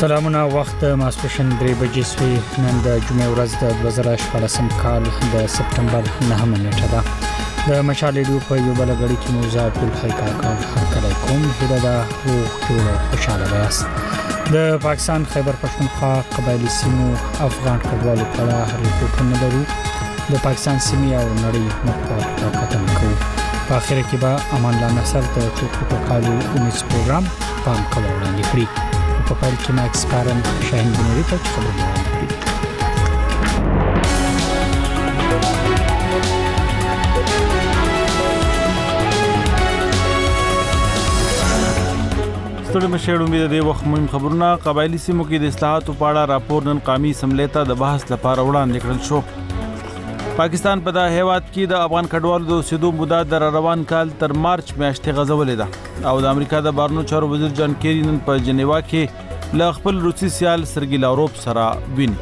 سلامونه وخت ماسپښین 3 بجې سوی نن د جمعې ورځ د 2014 کال د سپتمبر 9 نیټه ده د مشال ریډیو په یو بل غړي کې موزه عبدل حقا کار هرکلی کوم هدا د جوړ خوشاله یاست د پاکستان خیبر پښتونخوا قبایلی سیمو افغان کډوالو په اړه ریپورتونه لرو د پاکستان سیمې او نړۍ مطبوعات ته کتنه کوو په اخر کې به امان الله نصر د چوکاټو اونیس پروګرام پام کوي وړاندې کړی په پیل کې ماکس پارن شاهین بنوري ته خبرونه وړاندې کړي ستړي مشه امید دی وخت مهم خبرونه قبایلی سیمو کې د اصلاحاتو په اړه راپور نن قومي اسمبلی ته د بحث لپاره وړاندې کړل شو پاکستان په دا هیواد کې د افغان کډوالو د اوسېدو موده د روان کال تر مارچ میاشتې غځولې ده او د امریکا د بهرنیو چارو وزیر جان کیری نن په جنیوا کې له خپل روسي سیال سرګی لاوروف سره ویني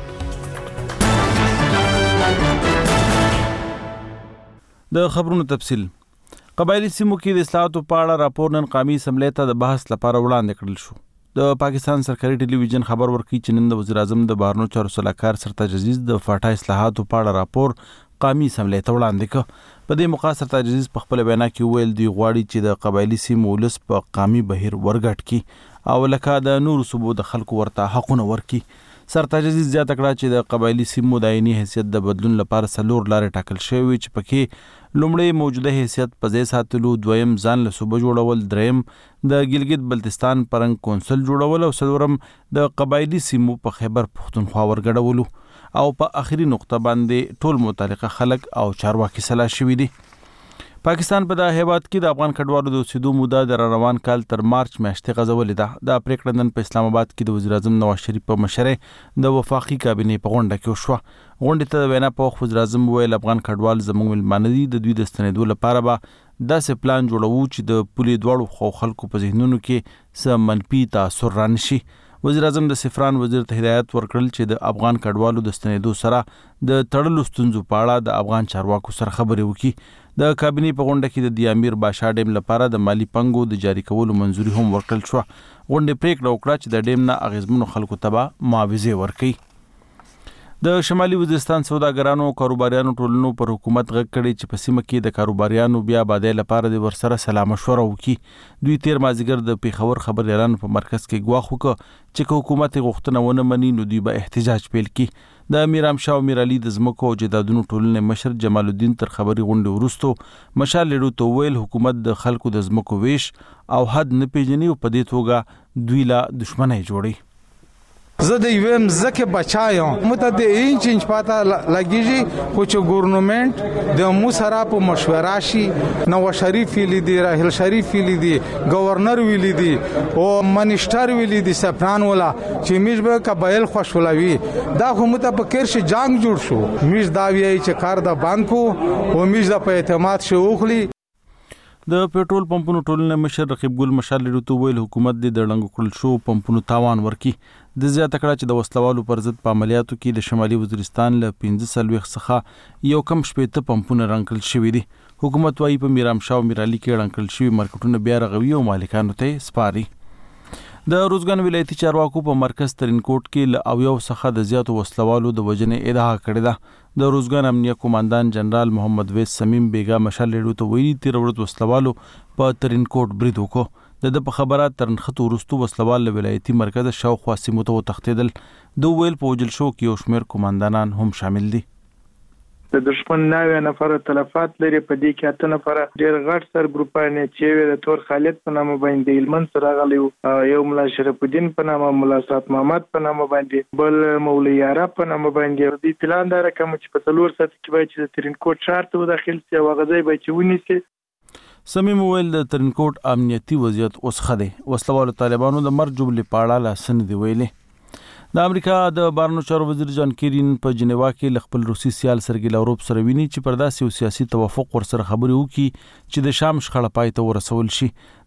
د خبرونو تفصیل قبایلی سیمو کې د اصلاحاتو په اړه راپور نن قومي اسمبلی ته د بحث لپاره وړاندې کړل شو د پاکستان سرکاري ټلویزیون خبر ورکړي چې نن د وزیر اعظم د بهرنیو چارو سلاکار سرتاج عزیز د فاټا اصلاحاتو په اړه راپور قومي اسمبلی ته وړاندې کړ په دې موقع سرتاج عزیز په خپل وینا کې ویل دی غواړي چې د قبایلی سیمو ولس په قومي بهیر ورګټ کړي او لکه د نور صوبو د خلکو ورته حقونه ورکړي سرتاج عزیز زیاته کړه چې د قبایلی سیمو د عیني حیثیت د بدلون لپاره څلور لارې ټاکل شوې چې پکې لومړی موجوده حیثیت په ځای ساتلو دویم ځان له صوبه جوړول دریم د ګلګت بلتستان پرنګ کونسل جوړول او څلورم د قبایلی سیمو په خیبر پښتونخوا ورګډولو او په اخري نقطه باندې ټول متعلقه خلک او چارواکي سلا شوي دي پاکستان په دا هیواد کې د افغان کډوالو د اوسېدو موده د روان کال تر مارچ میاشتې غځولې ده د پریکړه نن په اسلام آباد کې د وزیر اعظم نواز شریف په مشرۍ د وفاقي کابینې په غونډه کې وشوه غونډې ته د وینا په وخت وزیر اعظم ویل افغان کډوال زموږ ملمانه دي د دوی د ستنېدو لپاره به داسې پلان جوړوو چې د پولې دواړو خلکو په ذهنونو کې څه منفي تاثر رانشي وزیر اعظم د سفران وزیر ته هدایت ورکړل چې د افغان کډوالو د ستنېدو سره د تړلو ستونزو په اړه د افغان چارواکو سره خبرې وکړي د کابینې په غونډه کې د امیر باشا ډیم لپاره د مالی پنګو د جاری کولو منځوري هم ورکړل شو غونډې پریکړه وکړه چې د ډیم نه اغیزمنو خلکو ته معاوضې ورکړي د شمالي وزیرستان سوداګرانو او کاروباریانو ټولنو پر حکومت غږ کړی چې په سیمه کې د کاروباریانو بیا آبادۍ لپاره د ورسره سلا مشوره وکړي دوی تیر مازدیګر د پیښور خبر اعلان په مرکز کې ګواښ وکړ چې حکومت غوښتنه ونه مني نو دوی به احتجاج پیل کړي د میرام شاه او میرعلی د ځمکو او جدادونو ټولنې مشر جمال الدین تر خبري غونډې وروسته مشال ریډیو ته ویل حکومت د خلکو د ځمکو ویش او حد نه پیژني او په دې توګه دوی لا دښمنۍ جوړي زه د یوم زکه بچایم مته د انچ پاته لګیږي خو چې ګورنمنت د مو سره په مشوره شي نواز شریف لیدي راهل شریف لیدي گورنر لیدي او منیسټر لیدي سپران ولا چې میش به قبایل خوشولوي دا خو مته په کرش جنگ جوړ شو میش دا وی چې کار د بانکو او میش د په اعتماد شو خلی د پېټرول پمپونو ټولنې مشر رقیب ګل مشال ریډیو ویل حکومت د ډنګ کړل شو پمپونو تاوان ورکي د زیاته کړه چې د وسلوالو پر ضد په عملیاتو کې د شمالي وزیرستان له 15 څخه یو کم شپېته پمپونه رنګل شوي دي حکومت وايي په میرام شاه او میرعلی کې رنګل شوي مارکیټونه بیا رغوي او مالکانو ته سپاري د روزګان ولایتي چارواکو په مرکز ترینکوټ کې له اویو څخه د زیاتو وسلوالو د وجنې ادعا کړې ده د روزګان امنیه کمانډان جنرال محمد ویس سمیم بیگا مشال ریډیو ته ویلي تیر ورځ وسلوالو په ترینکوټ برید وکړ د په خبره ترنخته ورستو وسلوال له ولایتي مرکز شاوخوا سیمو ته تښتېدل د ویل په وجل شو کې یو شمېر کمانډانان هم شامل دي د دشمن 9 نفر تلفات لري په دې کې 8 نفر ډېر غټ سر ګروپانه چې د تور خالد په نامه باندې علمن سره غلي یو ملا شرف الدین په نامه ملا سات محمد په نامه باندې بل مولوی عرب په نامه باندې د پلان دا رقم چې په تلور سات کې باید چې ترینکوټ ښار ته داخل شي او غځي باید چې ونیسي سمیم ویل د ترینکوټ امنیتي وضعیت اوس خده وسلوالو طالبانو د مرګ جملې پاړه لاسن دی ویلې د امریکا د بهرنیو چارو وزیر جان کیری په جنیوا کې خپل روسي سیال سرګی لاوروف سره ویني چې پر داسې سیاسي توافق ورسره خبرې وکړي چې د شام شخړه پای ته ورسول شي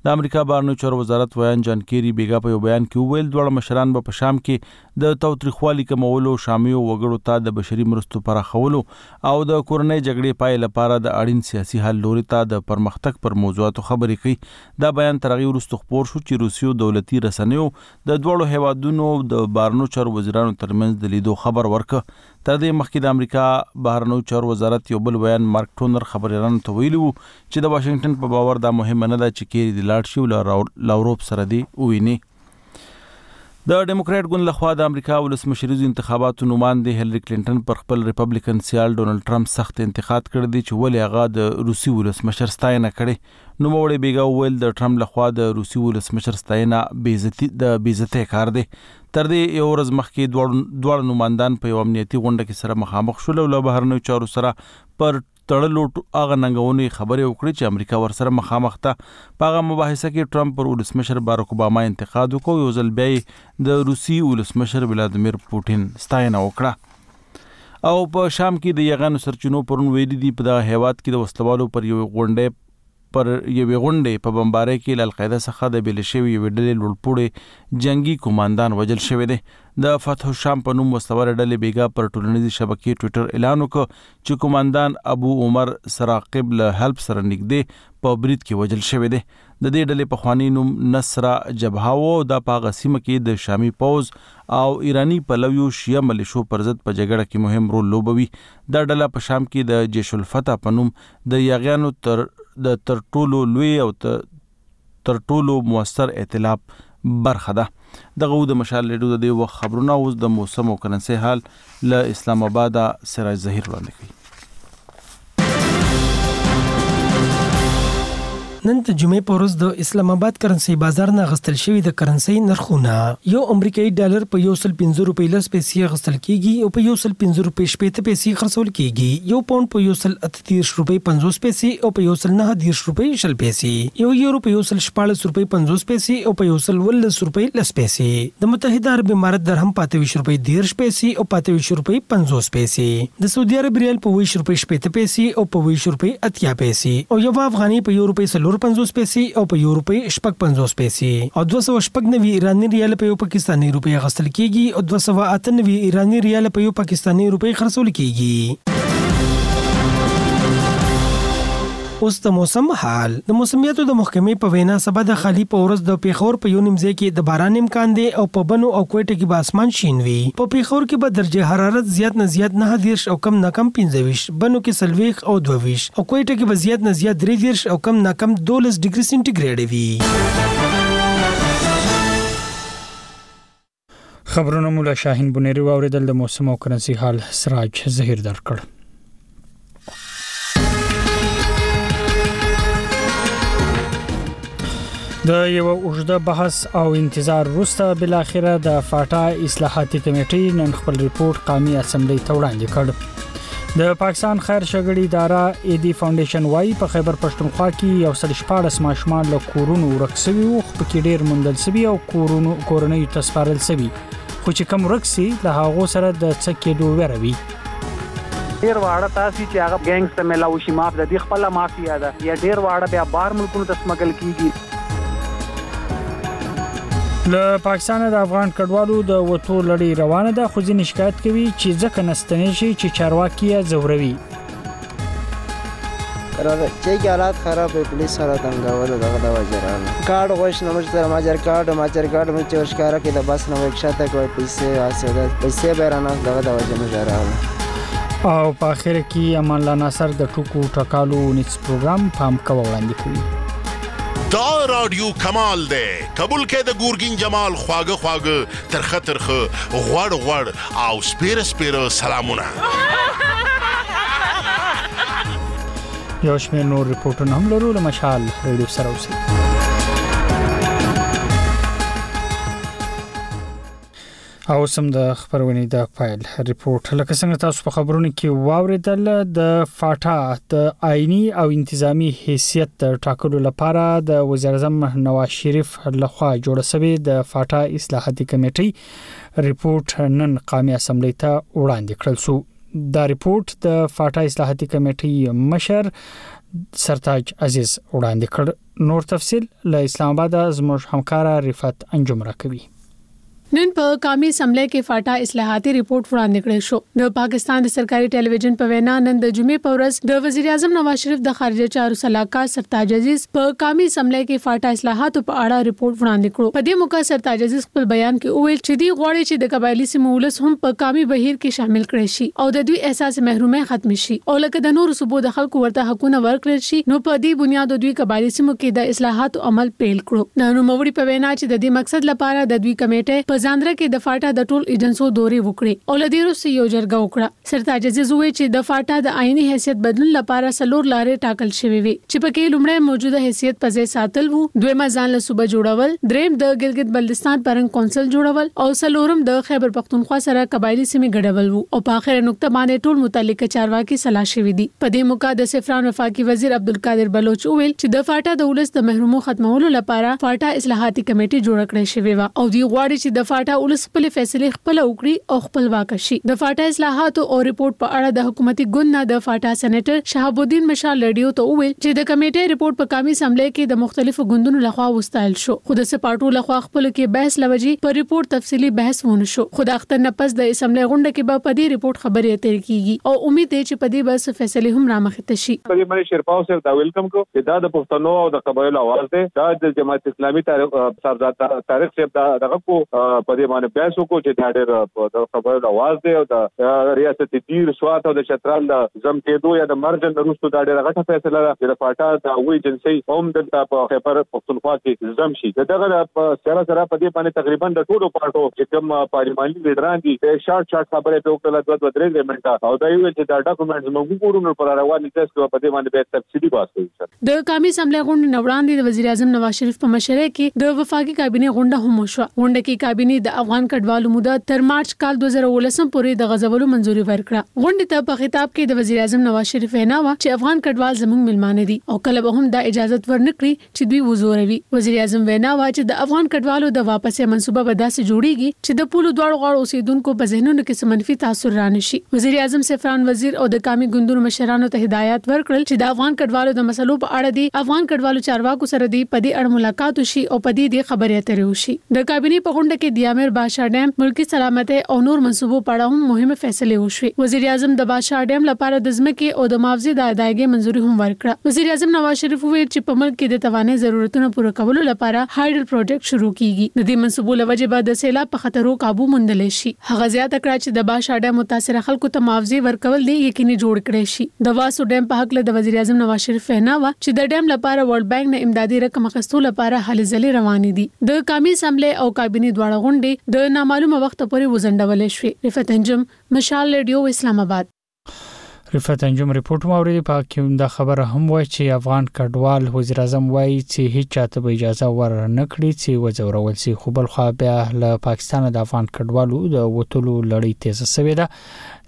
د امریکا بهرنیو چارو وزارت ویان جان کیری بیګا په یو بیان کې وویل دواړه مشران به په شام کې د تاوتریخوالي کمولو، شامي وګړو ته د بشري مرستو پراخولو او د کورنۍ جګړې پای لپاره د اړین سیاسي حل لوري ته د پرمختګ پر موضوعاتو خبرې کوي. دا بیان تر هغې وروسته خپور شو چې روسیو دولتي رسنیو د دواړو هیوادونو د بهرنیو چارو وزیرانو ترمنځ د لیدو خبر ورکړ. تر دې مخکې د امریکا بهرنیو چارو وزارت یو بل بیان مارک ټونر خبريالانو ته ویلي وو چې د واشنگټن په باور دا مهمه نه ده چې کیری د لاړ شي او لاوروپ سره دی وویني. د ډیموکراټ ګوند لخوا د امریکا ولسمشریزو انتخاباتو نوماندې هیلری کلینټن پر خپل ریپبلیکن سیال ډونالد ټرمپ سخت انتقاد کړی دی چې ولې هغه د روسي ولسمشر ستاینه کړې. نوموړی بیګا وویل د ټرمپ لخوا د روسي ولسمشر ستاینه بېعزتۍ کار دی. تر دې یو ورځ مخکې دواړه نوماندان په یو امنیتي غونډه کې سره مخامخ شول او له بهرنیو چارو سره پر تړلو هغه ننګونې خبرې وکړې چې امریکا ورسره مخامخ ده. په هغه مباحثه کې ټرمپ پر ولسمشر باراک اوباما انتقاد وکړ، یو ځل بیا د روسي ولسمشر ولادیمیر پوټین ستاینه وکړه. او په شام کې د یغانو سرچینو پرون ویلي دي په دغه هیواد کې د وسلوالو پر یوې غونډې په بمبارۍ کې له القاعده څخه د بیل شوي یوې ډلې لوړپوړی جنگي کمانډان وژل شوی دی. د فتح الشام په نوم وسلوال ډلې بیګا پر ټولنیزې شبکې ټویټر اعلان وکړ چې کمانډان ابو عمر سراقب له حلب سره نږدې په برید کې وژل شوی دی. د دې ډلې پخوانی نوم نصره جبهه و. دا په هغه سیمه کې د شامي پوځ او ایرانی پلویو شیعه ملیشو پر ضد په جګړه کې مهم رول لوبوي. دا ډله په شام کې د جیش الفتح په نوم د یاغیانو تر ټولو لوی او تر ټولو موثر ائتلاف برخه ده. دغه د مشال ریډیو د دې وخت خبرونه اوس د موسم او کرنسي حال له اسلام آباد سراج ظهیر وړاندې کوي. نن د جمعې په ورځ د اسلام آباد کرنسي بازار نه غستل شوی د کرنسي نرخونه یو امریکایي ډالر په 105 روپۍ لس پیسې غستل کیږي او په 105 روپۍ شپږ پیسې خرڅول کیږي. یو پاوند په 138 روپۍ 50 پیسې او په 119 روپۍ 10 پیسې، یو یورو په 114 روپۍ 50 پیسې او په 119 روپۍ 10 پیسې، د متحده عرب امارات درهم 25 روپۍ 10 پیسې او 25 روپۍ 50 پیسې، د سعودي عرب ریال په 20 روپۍ 7 پیسې او په 20 روپۍ 80 پیسې، او یو افغاني په 1 روپۍ 50 پیسې او په یو روپۍ 50 پیسې، او 290 ایرانی ریال په یو پاکستاني روپۍ غستل کیږي او 298 ایرانی ریال په یو پاکستاني روپۍ خرڅول کیږي. اوس د موسم حال. د موسمیاتو د محکمې په وینا سبا د خالی په ورځ د پیښور په یو نیمځای کې د باران امکان دی او په بنو او کوټه کې به اسمان شین وي. په پیښور کې به درجه حرارت زیات نه زیات 9 او کم نه کم 15، بنو کې 40 او 22، او کوټه کې به زیات نه زیات 3 او کم نه کم 12 ډیګري سنټیګریډ وي. خبرونه مولا شاهین بنيري واوریدل. د موسم او کرنسي حال سراج ظهیر درکړ. د یو اوږده بحث او انتظار وروسته بل اخره د فاټا اصلاحاتي کمیټې نن خپل ریپورت قومي اسمبلی ته وړاندې کړ. د پاکستان خیر شګړې اداره ایدی فاونډیشن وايي په خیبر پښتونخوا کې یو 14 ماشومان له کورونو ورک شوي او په کې ډیر موندل شوي او کورونو تسپارل شوي، خو چې کم ورک شي له هغه سره د څکې دوه وروي. ډیر واړه تاسو چې هغه ګینګز ته ملاوي شي ماف د دې خپل مافیا ده یا ډیر واړه بیا بار ملکونو ته سمګل کیږي. له پاکستان د افغان کډوالو د وټو لړۍ روانه ده، خو ځینې شکایت کوي چې ځکه نستنې شي چې چارواکي یې زوروي. چې حالات خراب وي پولیس سره دنګول دغه د وجرانه کارت غوښ نه مش سره ماجر کارت مې چورشکاره کې د بس نه وښته کوي پیسې بیرانه دغه د وجه مجرانه. او په اخر کې امان الله ناصر د ټوکو ټکالو نیټس پروګرام پام کوي وړاندې کوي. دا رادیو کمال دی قبول کې د ګورګین جمال خواږه ترخه غوړ او سپیره سلامونه. یو شمېر نور ریپورټونه هم لرو. له مشال ریډیو سره اوسئ. او سم د خبرونې د فایل ریپورت لکه څنګه تاسو په خبرونو کې واوریدل، د فاټا د آئینی او انتظامی حیثیت ټاکلو لپاره د وزیر اعظم نواز شریف لخوا جوړه شوې د فاټا اصلاحاتي کمیټې ریپورت نن قومي اسمبلی ته وړاندې کړل شو. دا ریپورت د فاټا اصلاحاتي کمیټې مشر سرتاج عزیز وړاندې کړ. نور تفصيل له اسلام آباد زموږ همکارا رفعت انجم راکوي. نن په قومي اسمبلی کې فاټا اصلاحاتي ریپورت وړاندې کړی شو. د پاکستان د سرکاري ټلویزیون په وینا نن د جمعې په ورځ د وزیر اعظم نواز شریف د خارجه چارو سلاکار سرتاج عزیز په قومي اسمبلی کې فاټا اصلاحاتو په اړه ریپورت وړاندې کړو. په دې موقع سرتاج عزیز خپل بیان کې وویل چې دی غواړي چې د قبایلی سیمو ولس هم په قومي بهیر کې شامل کړي شي او د دوی احساس محرومي ختم شي او لکه د نورو صوبو د خلکو ورته حقونه ورکړل شي. نو په دې بنیاد دوی قبایلی سیمو کې د اصلاحاتو عمل پیل کړو. د نوموړي په وینا چې د دې مقصد لپاره د دوی کمیټه په ځاندره کې د فاټا د ټول ایجنسو دوري وکړي او لدیرو سي یو جرګه وکړه. سرتاج عزیز وویل چې د فاټا د آئینی حیثیت بدلون لپاره سلور لارې ټاکل شوې وي چې پکې لومړی موجوده حیثیت په ځای ساتل وو، دویمه ځان له صوبه جوړول، دریم د ګلګت بلتستان پرنګ کونسل جوړول او څلورم د خیبر پختونخوا سره قبایلی سیمې ګډول وو او په اخر نقطه باندې ټول متعلقه چارواکي صلاح شوې دي. په دې موقع د سفران وفاقي وزیر عبدالقادر بلوچ وویل چې د فاټا د ولس د محرومو ختمولو لپاره فاټا اصلاحاتي کمیټه جوړ کړې شوې و او دی غواړي چې د فاټا ولس خپل فیصله خپل وکړي او خپلواک شي. د فاټا اصلاحاتو او ریپورت په اړه د حکومتي ګوند نه د فاټا سېنیټر شهاب الدین مشال لډیو ته وویل چې د کمیټې ریپورت په قومي اسمبلی کې د مختلفو ګوندونو لخوا وستایل شو. خو د سپاټو لخوا خپل کې بحث لوجي په ریپورت تفصیلی بحث ونه شو. خو د اختر نه پس د اسمبلی غونډه کې به په دې ریپورت خبرې اترې کیږي او امید دی چې په دې بس فیصله هم رامخته شي. په دې باندې شرپاو سره دا ویلکم کو چې دا د پښتنو او د قبایلو आवाज دی. دا د جماعت اسلامي تاریخ چې دغه کو په دې باندې بحث وکړو چې دا ډېر د قبایلو आवाज دی او د ریاست دیر سوات او د چترال د زم کېدو یا د مرجن وروسته دا ډېر غټه فیصله ده چې د فاټا د وی ایجنسي هم د خیبر پختونخوا کې زم شي. دغه سره په دې باندې تقریبا د ټولو پارټو چې کوم پارلماني لیډران دي شارټ خبره په وکړه 2-3 منټه او دا یو چې دا ډاکومېنټس موږ ګورو پر رواني تاسو په دې باندې به تفصیلی بحث کوو. د قومي اسمبلی غونډې وړاندې د وزیر اعظم نواز شریف په مشرۍ کې د وفاقي کابینه غونډه هم وشوه. غونډه کې کابینه د افغان کډوالو موده تر مارچ کال 2019 پورې د غزولو منځوري ورکړه. غونډې ته په خطاب کې د وزیر اعظم نواز شریف وینا و چې افغان کډوال زموږ ملمانه دي او کله به هم دا اجازه ورنکړي چې دوی وزوروي. وزیر اعظم وینا و چې د افغان کډوالو د واپسې منصوبه به داسې جوړیږي چې د پولو دواړو غاړو اوسیدونکو په ذهنونو کې منفي تاثیر رانشي. وزیر اعظم سفران وزیر او د قومي ګوندونو مشرانو ته هدایت ورکړل چې د افغان کډوالو د مسلو په اړه دي افغان کډوالو چارواکو سره دي په دې اړه ملاقات وشي او په دې خبرې اترې وشي. د کابینه په غونډه کې د امیر بادشاه ډیم ملکی سلامتۍ او نور منصوبو په اړه هم مهمه فیصله وشوه. وزیر اعظم د بادشاه ډیم لپاره د ځمکې او د معاوضې د ادایګۍ منځوري هم ورکړه. وزیر اعظم نواز شریف وویل چې په ملک کې د توانایي ضرورتونو پوره کولو لپاره هایډل پروجیکټ شروع کیږي. د دې منصوبو لوجه به د سیلاب په خطرو قابو موندل شي. هغه زیاته کړه چې د بادشاه ډیم متاثره خلکو ته معاوضې ورکول دي یقیني جوړ کړي شي. د واسو ډیم په حق له د وزیر اعظم نواز شریف وینا و چې د ډیم لپاره ورلد بانک نه امدادي رقم اخیستو لپاره هلې ځلې روانې دي. د قومي اسمبلی او کابینه دواړه غونډې د نامعلومه وخت پورې وزندول شوې. رفعت انجم مشال ریډیو اسلام آباد. رفعت انجم ریپورت موري په کې دا خبره هم وایي چې افغان کډوال وزیر اعظم وایي چې هیڅ چاته به اجازه ورنکړي چې وځورول شي. خو بل خو بیا له پاکستان د افغان کډوالو د وټلو لړۍ تیز شوې ده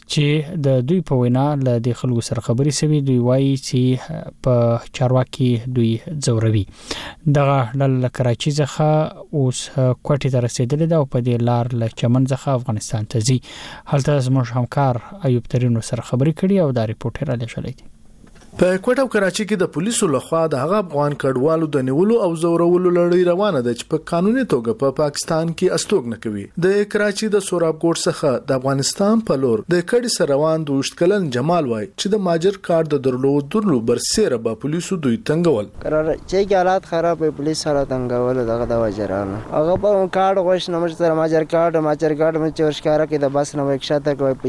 چې د دوی په وینا له د خلکو سره خبري سوي. دوی وایي چې په چارواکي دوی زوروي. دغه له کراچي څخه اوس کوټې ته رسیدلې ده او په دې لار له چمن څخه افغانستان ته ځي. هلته زموږ همکار ایوب ترینو سره خبري کړي او دا ریپورټ را لېږلی دی. په کوټه او کراچي کې د پولیسو لخوا د هغه افغان کډوالو د نیولو او زورولو لړۍ روانه ده چې په قانوني توګه په پاکستان کې استوګ نه کوي. د کراچي د سوراب کوټ څخه د افغانستان په لور د کډي سره روان 12 کلن جمال وای چې د ماجر کارت د درلودلو برسره به پولیسو دوی تنګول. قرار چې حالات خراب په پولیس سره تنګول دغه د وجرانه هغه په کارت غوښ نه مش سره ماجر کارت مې چې ورشکاره کې د بس نه وښاته کوي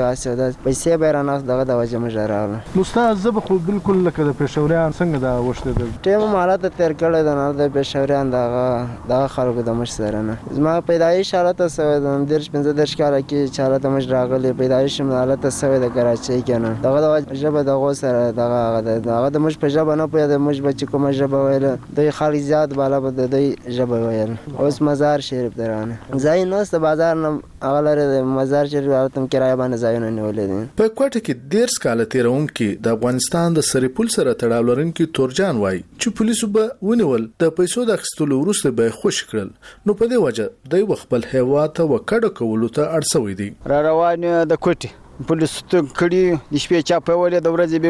پیسې بیرانه دغه د وجه مجرانه مستعذب خو بالکل لکه د پېښوریان څنګه دا وشته ټیم حالت تیر کړل د پېښوریان دغه خلکو د مش سره نه زما پیدایش حالت سوي د 15 کال کې حالت مش راغلي پیدایش حالت سوي د کراچي کنه دغه ژبه دغه سره دغه د مش په ژبه نه پوهه د مش بچ کوم ژبه ویل د خالي زیات بالا بده د ژبه ویل اوس مزار شریف درانه ځای نو ست بازار نه اغلره د مزار شریف حالتم کرایه باندې ځایونه نیولې دي. په کوټه کې 10 کال تیرون کې د افغانستان د سریپول سره تړاو لرونکي تورجان وای چې پولیسو به ونیول د پیسو د اخیستلو وروسته به خوش کړل. نو په دې وجه دوی خپل هیواد ته وکړه کولو ته اړ شوی دي. را روان د کوټي پولیس ته کړي د شپې چاپولې د ورځې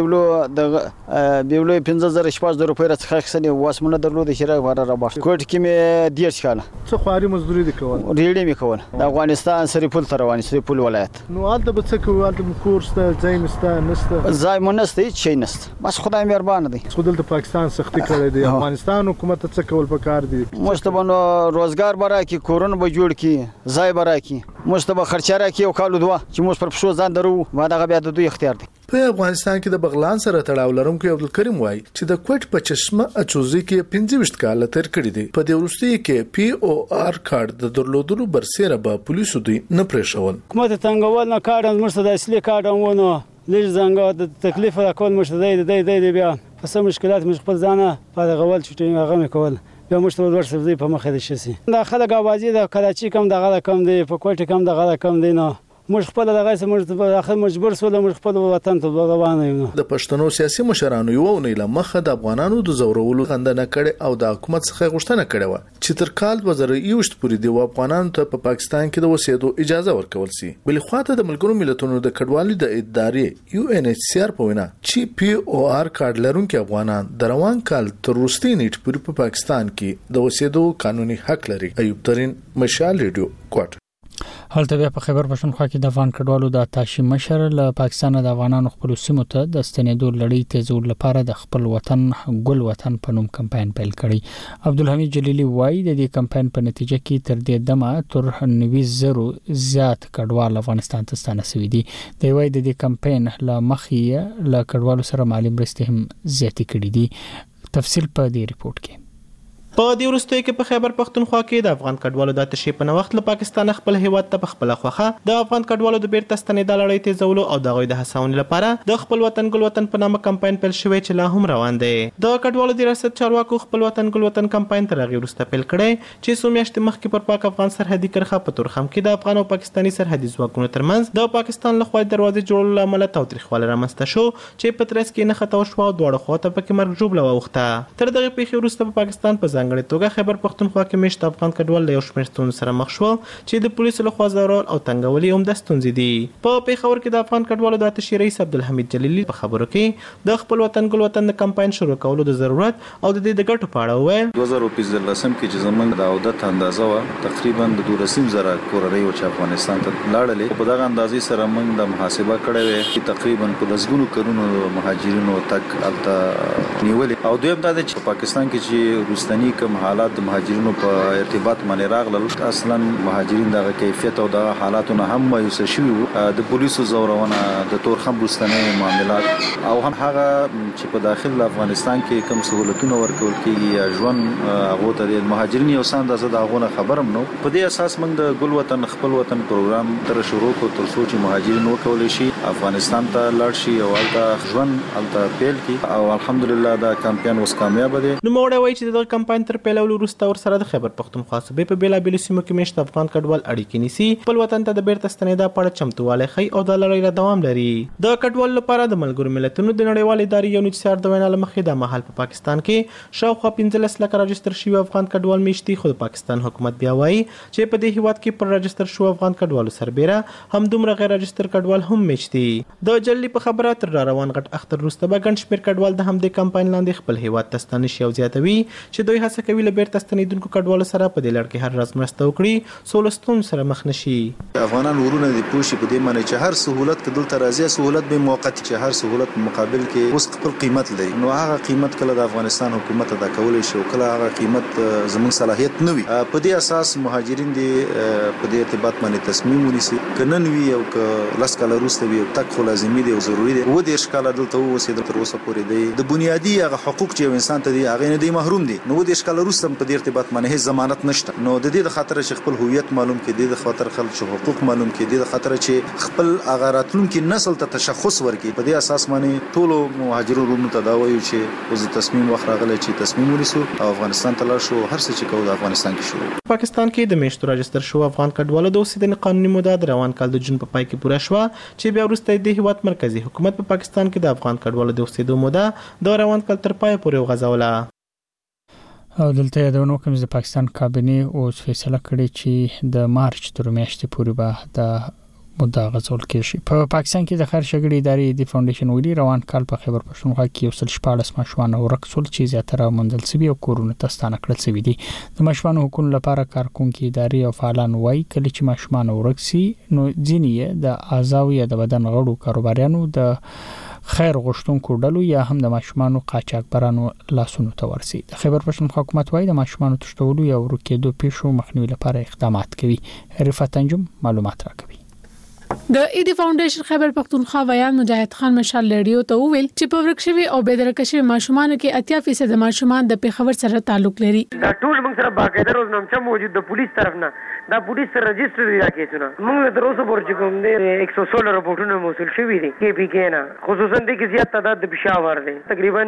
بیبلو 15000 روپۍ راڅخه اخیستنې واسمنه درلود چې را باخ کوټ کې مې 10 کاله څه خواري مزدوري دي کول ریډي مې کول د افغانستان سریپول تر روان سریپول ولایت نو البته به څه کوي البته کورس ته ځای نشته ځای مونږ نشته هیڅ شي نشته بس خدای مهربان دی خو دلته پاکستان سختي کړی دی افغانستان حکومت څه کول پکار دی مستبانو روزګار برا کی کورونه به جوړ کی ځای برا کی مستبه خرچاره کی او کالو دوا چې موږ پر پښو ځان درو ما دغه بیا د دوی اختیار دی په افغانستان کې د بغلان سره تړاو لرونکو عبدالکریم وای چې د کوټ په چشمه اچوزي کې 25 کال تر کړی دی په دې ورستي کې پی او آر کارت د درلودلو برسره به پولیسو دوی نه پرېښول حکومت څنګه ول نه کارت مرسته د اصلي کارت ونه لږ څنګه د تکلیف راکول مرسته دی بیا په سم مشکلات مش خپل ځانه په غول چټي هغه مې کول بیا مشته ورسره دی په مخه دي شي دا خلک اوازي د کراچي کم دغه کم دی په کوټ کم دغه کم دی نه موږ خپل دغه سره اخر مجبور سول موږ خپل وطن ته روان یو د پښتنو سیاسي مشرانو یو نه لمخه د افغانانو د زورولو غندنه کړي او د حکومت څخه غوښتنه کړي و چې تر کال 2021 پورې د افغانانو ته په پاکستان کې د وسیدو اجازه ورکول شي بل خواته د ملګرو ملتونو د کډوالۍ د ادارې یو ان ایچ سی آر په وینا چې پی او آر کارت لرونکي افغانان د روان کال تر وروستي نیټ پورې په پاکستان کې د وسیدو قانوني حق لري ایوب ترين مشال ریډیو کوټ هلته بیا په خیبر پښتونخوا کې د افغان کډوالو د تاشي مشر له پاکستان د افغانانو خپل سیمو ته د ستنېدو لړۍ تیزول لپاره د خپل وطن ګل وطن په نوم کمپاین پیل کړی عبدالحمید جلیلی وایي د دې کمپاین په نتیجه کې تر دې دمه تر 90,000 زیات کډوال افغانستان ته ستانه شوي دي د وایي د دې کمپاین له مخې له کډوالو سره مالی مرستې هم زیاتې کړې دي تفصیل په دې ریپورت کې په دې وروستیو کې په خیبر پښتونخوا کې د افغان کډوالو د تشې په وخت له پاکستان خپل هیواد ته په خپل خوخه د افغان کډوالو د بیرته ستنېدل لړۍ تیزولو او د غوي د هڅونې لپاره د خپل وطن ګل وطن په نامه کمپاین پیل شوی چې لا هم روان دی د کډوالو د ریاست چارواکو خپل وطن ګل وطن کمپاین تر هغه وروسته پیل کړی چې څو میاشتې مخکې پر پاک افغان سرحدي کرښه په تورخم کې د افغان او پاکستاني سرحدي ځواکونو ترمنځ د پاکستان لخوا دروازې جوړولو لامل تاوتریخوالی رامنځته شو چې په ترڅ کې نه خطا شو او دواړه خواته پکې مرګ ژوبله واوښته تر دغه پیښې وروسته په پاکستان په ځانګړې توګه خیبر پښتونخوا کې مشت افغان کډوال له یو شمېر ستونزو سره مخ شو چې د پولیسو لخوا ځورول او تنګولي هم د ستونزې دي په پیښور کې د افغان کډوالو د اتشي رئیس عبدالحمید جلیلی په خبرو کې د خپل وطن ګل وطن د کمپاین شروع کولو د ضرورت او د دې د ګټو په اړه وویل 2015 کې چې زمونږ د عودت اندازه و تقریبا د 2.5 کورنۍ چې افغانستان ته لاړلې په دغه اندازې سره موږ د محاسبه کړې وې چې تقریبا په لسګونو کورونو مهاجرینو تک الته نیولې او دویم دا چې په پاکستان کې چې روستنی کوم حالات د مهاجرینو په ارتباط باندې راغلل اصلا مهاجرین دغه کیفیت او د حالاتونو هم مایوس شوي د پولیسو زورونه د تورخم روستنی معاملات او هم هغه چې په داخل افغانستان کې کوم سہولتونه ورکول کیږي یا ژوند هغه ته د مهاجرین یو سان د هغه خبرم نو په دې اساس موږ د ګل وطن خپل وطن پروګرام تر شروع کو تر څو چې مهاجرین وکول شي افغانستان ته لاړ شي او الته ژوند الته پیل کی او الحمدلله دا کمپاین اوس کامیاب دی نو موږ وایي چې د کمپاین تر پیلولو وروسته ور سره د خیبر پښتونخوا صوبې په بیلابېلو سیمو کې مشت افغان کډوال اړیکې نیسي خپل وطن ته د بیرته ستنېدا په اړه چمتووالی ښیي او د لړۍ لا دوام لري د کډوالو لپاره د ملګرو ملتونو د نړیوالې ادارې UNHCR د وینا له مخې د مهال په پاکستان کې شاوخوا 15 لکه راجستر شوي افغان کډوال میشتي خو د پاکستان حکومت بیا وایي چې په دې هیواد کې پر راجستر شو افغان کډوالو سربېره هم دومره غیر راجستر کډوال هم میشتي د جلی په خبره تر روان غټ اختر وروسته به ګڼ شمېر کډوال د همدې کمپاین لاندې خپل هیواد ته ستانه شي او زیاتوي چې دوی هڅه کوي له بیرته ستنېدونکو کډوالو سره په دې لړ کې هر ورځ مرسته وکړي سولستون سره مخ نشي افغانان ورونه د پوښي په دې معنی چې هر سہولت کدل تر راځي سہولت به موقت چې هر سہولت مقابل کې اوس خپل قیمت لري نو هغه قیمت کله د افغانستان حکومت ادا کولای شي او کله هغه قیمت زموږ صلاحیت نه وي په دې اساس مهاجرین دي په دې ارتباط باندې تصمیم ونیسي کنن وی او ک لاس کاله روسته وي تک خو لازمي دي او ضروری دي و دې اشکال دلته وسیده تر اوسه پورې دی د بنیادی هغه حقوق چې انسان ته دي هغه نه دي محروم دي نو د اشکال روسته په دې ارتباط باندې هیڅ ضمانت نشته نو د دې د خاطر چې خپل هویت معلوم کړي د خاطر خلک حقوق معلوم کړي د خاطر چې خپل اغاراتونکو نسل ته تشخص ورکړي په دې اساس باندې ټول مهاجرونو ته دا وایي چې اوس تصمیم واخراغله چې تصمیم ونیسو او افغانستان ته لاړ شو هر څه چې کوو د افغانستان کې شروع پاکستان کې د میشتو راجستر شو افغان کډوالو د اوسېدنې قانوني موده د روان کال د جون په پای کې پوره شو چې بیا وروسته د هیواد مرکزی حکومت په پاکستان کې د افغان کډوالو د اوسېدو موده د روان کال تر پای پورې وغځوله او دلته یادونه کوم چې پاکستان کابینه اوس فیصله کړې چې د مارچ تر میاشتې پورې به د مدعا غځول کېږي. په پاکستان کې د خیر شګړې ادارې د فاونډیشن ویلي روان کال په خیبر پښتونخوا کې 14 ماشومان ورک شول چې زیاتره موندل شوي او کورونه ته ستانه کړل شوي دي. د ماشومان حقوقو لپاره کارکونکو ادارې او فعالان وایي کله چې ماشومان ورک شي نو ځینې د اعضاء یا د بدن غړو کاروباریانو د خیر غوښتونکو ډلو یا هم د ماشومان قاچاقبرانو لاسونو ته ورسي. د خیبر پښتونخوا حکومت وایي د ماشومان تښتولو یا ورکېدو پیښو مخنیوي لپاره اقدامات کوي. رفعت انجم معلومات راکوي. د ایدی فاونډیشن خیبر پښتونخوا ویان مجاهد خان مشال لړیو ته ویل چې په ورکشوي او بېدرکه شوي ماشومانو کې 80% ماشومان د پیښور سره تعلق لري. دا ټول موږ سره باقاعده روزنامه موجود د پولیس طرف نه دا پولیس سره رجستر دی راکېڅونه موږ د روزو پورې کوم دی 116 رپورټونه موصول شوي دي کې پی کې نه خصوصا د کې زیات تعداد د پېښور دی تقریبا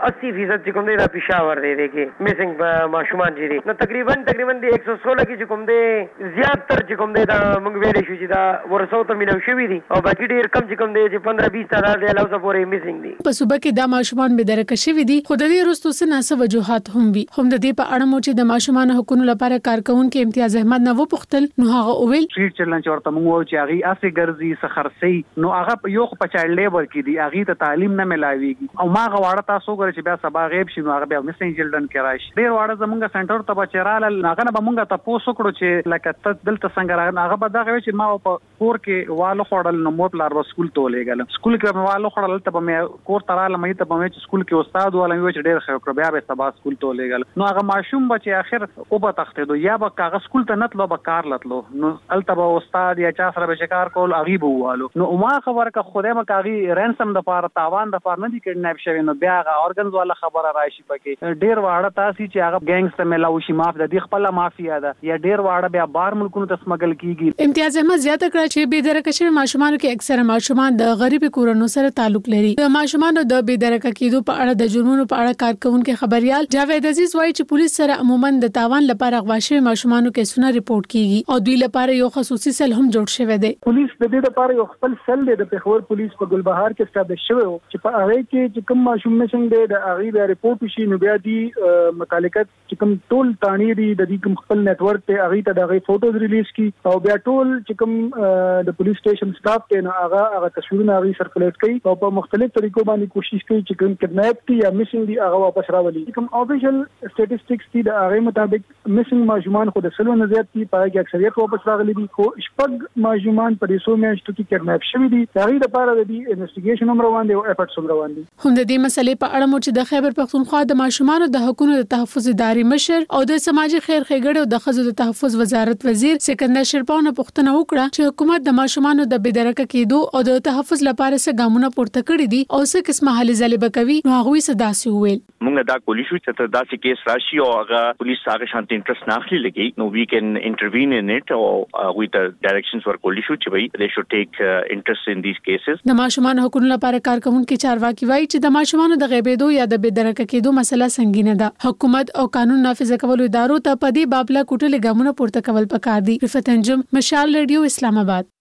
80% کوم دی د پېښور دی کې میسنګ ماشومان دي نو تقریبا د 116 کې کوم دی زیات تر کوم دی دا موږ ویل شو چې دا ورسو ته ملو شوي دي او باقي ډیر کم کوم دی چې 15-20 تعداد دی لوسه پورې میسنګ دي. په صوبه کې دا ماشومان به درکه شوي دي خو د دې وروسته څه وجوهات هم وي. هم د دې په اړه مو چې د ماشومان حقوقو لپاره کارکونکو امتیاز احمد نو پختل نو هغه اویل سټریټ چلن چې ورته موږ چې هغه اسې ګرځي سخرسي نو هغه یو په چایلډ لیبر کې دي هغه ته تعلیم نه ملاويږي او ما غواړه تاسو غواړئ چې بیا سبا غیب شي نو هغه بیا مسنګ چلډرن کې راشي. ډیر واړه زمونږ سنټر ته بچراله هغه نه به مونږ ته پوسو کړو چې لکه دلته څنګه راغله هغه به دا کوي چې ما په کور کې والو خړل نو مور پلار سکول ته لګل سکول کې والو خړل ته به کور تراله مې ته به چې سکول کې استاد ولا وي چې ډیر خیر کړ بیا به سبا سکول ته لګل نو هغه ماشوم بچي اخر او به تختیدو یا به کاغذ سکول ته نتلو به کار لتلو نو الته به استاد یا چا سره به شکار کول غیب والو نو ما خبره که خدای ما کاغي رنسم د پاره تاوان د پاره نه دي کډناپ شوی نو بیا هغه اورګنز والا خبره راشي پکې ډیر واړه تاسو چې هغه ګینګز ته ملاوي شي ماف د دې خپل مافیا ده یا ډیر واړه بیا بار ملکونو ته سمګل کیږي. امتیاز احمد زیاته کړ چې بې درکه شوی ماشومان کې اکثره ماشومان د غریب کورونو سره تعلق لري. د ماشومان د بې درکه کېدو په اړه د جرمونو په اړه کارکونکو خبريال جاوید عزیز وایي چې پولیس سره عموما د تاوان لپاره غواړي ماشومانو کې سونه ریپورت کیږي او دوی لپاره یو خصوصي سل هم جوړ شوی دی. پولیس د دې لپاره یو خپل سل دی د پیښور پولیس په ګلبهار کې ستابل شوی چې په هغه کې چې کوم ماشوم مسنګ دی د هغه د ریپورت شي نو بیا دی متعلقات چې کوم ټول تانی دی د دې کوم خپل نت ورک ته هغه ته د هغه فوټوز ریلیز کی او بیا ټول چې کوم د پولیس سټیشن سټاف ته نو هغه تصویرونه هغه سرکولیټ کوي او په مختلف طریقو باندې کوشش کوي چې کوم کډناپ کی یا مسنګ دی هغه واپس راولي. کوم افیشل سټیټسټکس دی د هغه مطابق مسنګ ماشومان خو د سلو نه زیات دي په هغه اکثریت واپس راغلي دي خو شپږ ماشومان په دې سو میاشتو کې کډناپ شوي دي. هغه لپاره د دې انویسټیګیشن هم روان دي او افورټس هم روان دي. هم د دې مسلې په اړه مو چې د خیبر پښتونخوا د ماشومان د حقوقو د تحفظ ادارې مشر او د سماجی خیر ښېګړې او د ښځو د تحفظ وزارت وزیر سکندر شرپاو پوښتنه وکړه چې حکومت د ماشومان د بېدرکه کېدو او د تحفظ لپاره څه ګامونه پورته کړي دي او څه قسمه هلې ځلې بکوي نو هغه صدا سي ویل. موږ دا کولی شو چې دا چې کیس راشي او هغه پولیس هغه شانت انټرست ناخلي لګي نو وی کین انټروین ان اټ او وی د ډایرکشنز ور کولی شو چې وی دے شود ټیک انټرست ان دیز کیسز. د ماشومان حقوقو لپاره کارکونکو چارواکي وایي چې د ماشومان د غیبېدو یا د بېدرکه کېدو مسله سنگینه ده. حکومت او قانون نافذ کولو ادارو ته په دې بابله کوټلې ګامونه پورته کول پکار دي. رفعت انجم مشال رادیو اسلام آباد.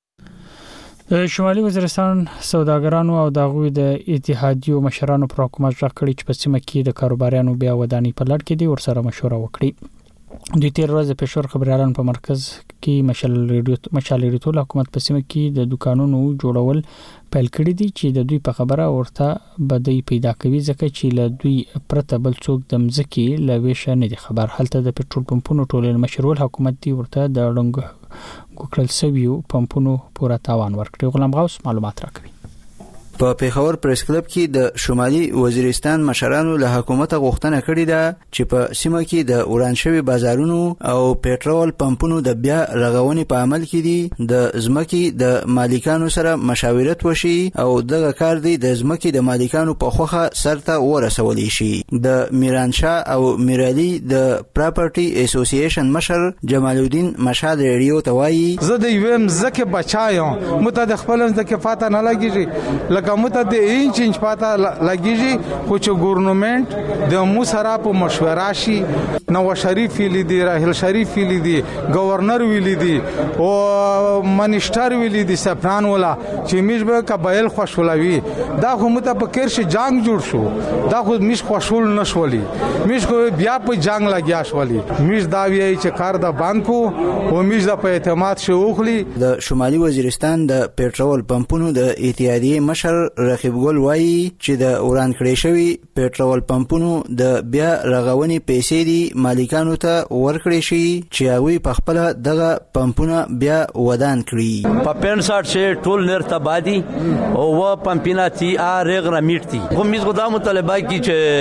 د شمالي وزیرستان سوداګرانو او دغوی د اتحادیو مشرانو پر حکومت راکړي چې په سیمه کې د کاروباریانو بیا ودانۍ په لړ کې دي ورسره مشوره وکړي. د تیر ورځ په پېښور خبريالانو په مرکز کې مشال ریډیو حکومت په سیمه کې د دکانونو جوړول پیل کړی دي چې د دوی په خبره ورته بدی پیدا کوي ځکه چې له دوی پرته بل څوک د مځکې لويشه نه دي خبر. هلته د پېټرول پمپونو ټولنې مشرول حکومت دی ورته د ړنګ ګوکړل سویو پمپونو پورا تاوان ورکړي. غلام غوث معلومات راکوي. په پیښور پریس کلب کې د شمالي وزیرستان مشرانو له حکومت غوښتنه کړې ده چې په سیمه کې د وران شوي بازارونو او پېټرول پمپونو د بیا رغونې په عمل کې دي د ځمکې د مالکانو سره مشاورت وشي او دغه کار دی د ځمکې د مالکانو په خوخه سرته ورسولي شي. د میرانشاه او میرالي د پراپرټي اسوسییشن مشر جمال الدین مشال ریډیو ته وایي زه د یو مزکه بچایم مته د خپل ځکه فاته نه لګیږي لکه مته د انچ پاته لګیږي خو چې ګورنمنت د مو سره په مشوره شي نواز شریف ویلي دي راحیل شریف ویلي دي گورنر ویلي دي او منیسټر ویلي دي سفران ولا چې میش به قبایل خوشولوي دا خو مت په کرش جنگ جوړ شو دا خو میش خوشول نشولي میش خو بیا په جنگ لګیا شولي میش دا وی چې کار دا باندې او میش د په اعتماد شو خلی د شمالي وزیرستان د پېټرول پمپونو د اتحادیې مشر رقیب ګل وایي چې د وران کړی شوی پېټرول پمپونو د بیا رغونې پیسې دي مالکانو ته ورکړي شي چې هغوی په خپل دغه پمپونه بیا ودان کړي په 65 چې ټول نر تبادي او و پمپینا تی ارغ رمیټي خو میز غدا مطالبه کی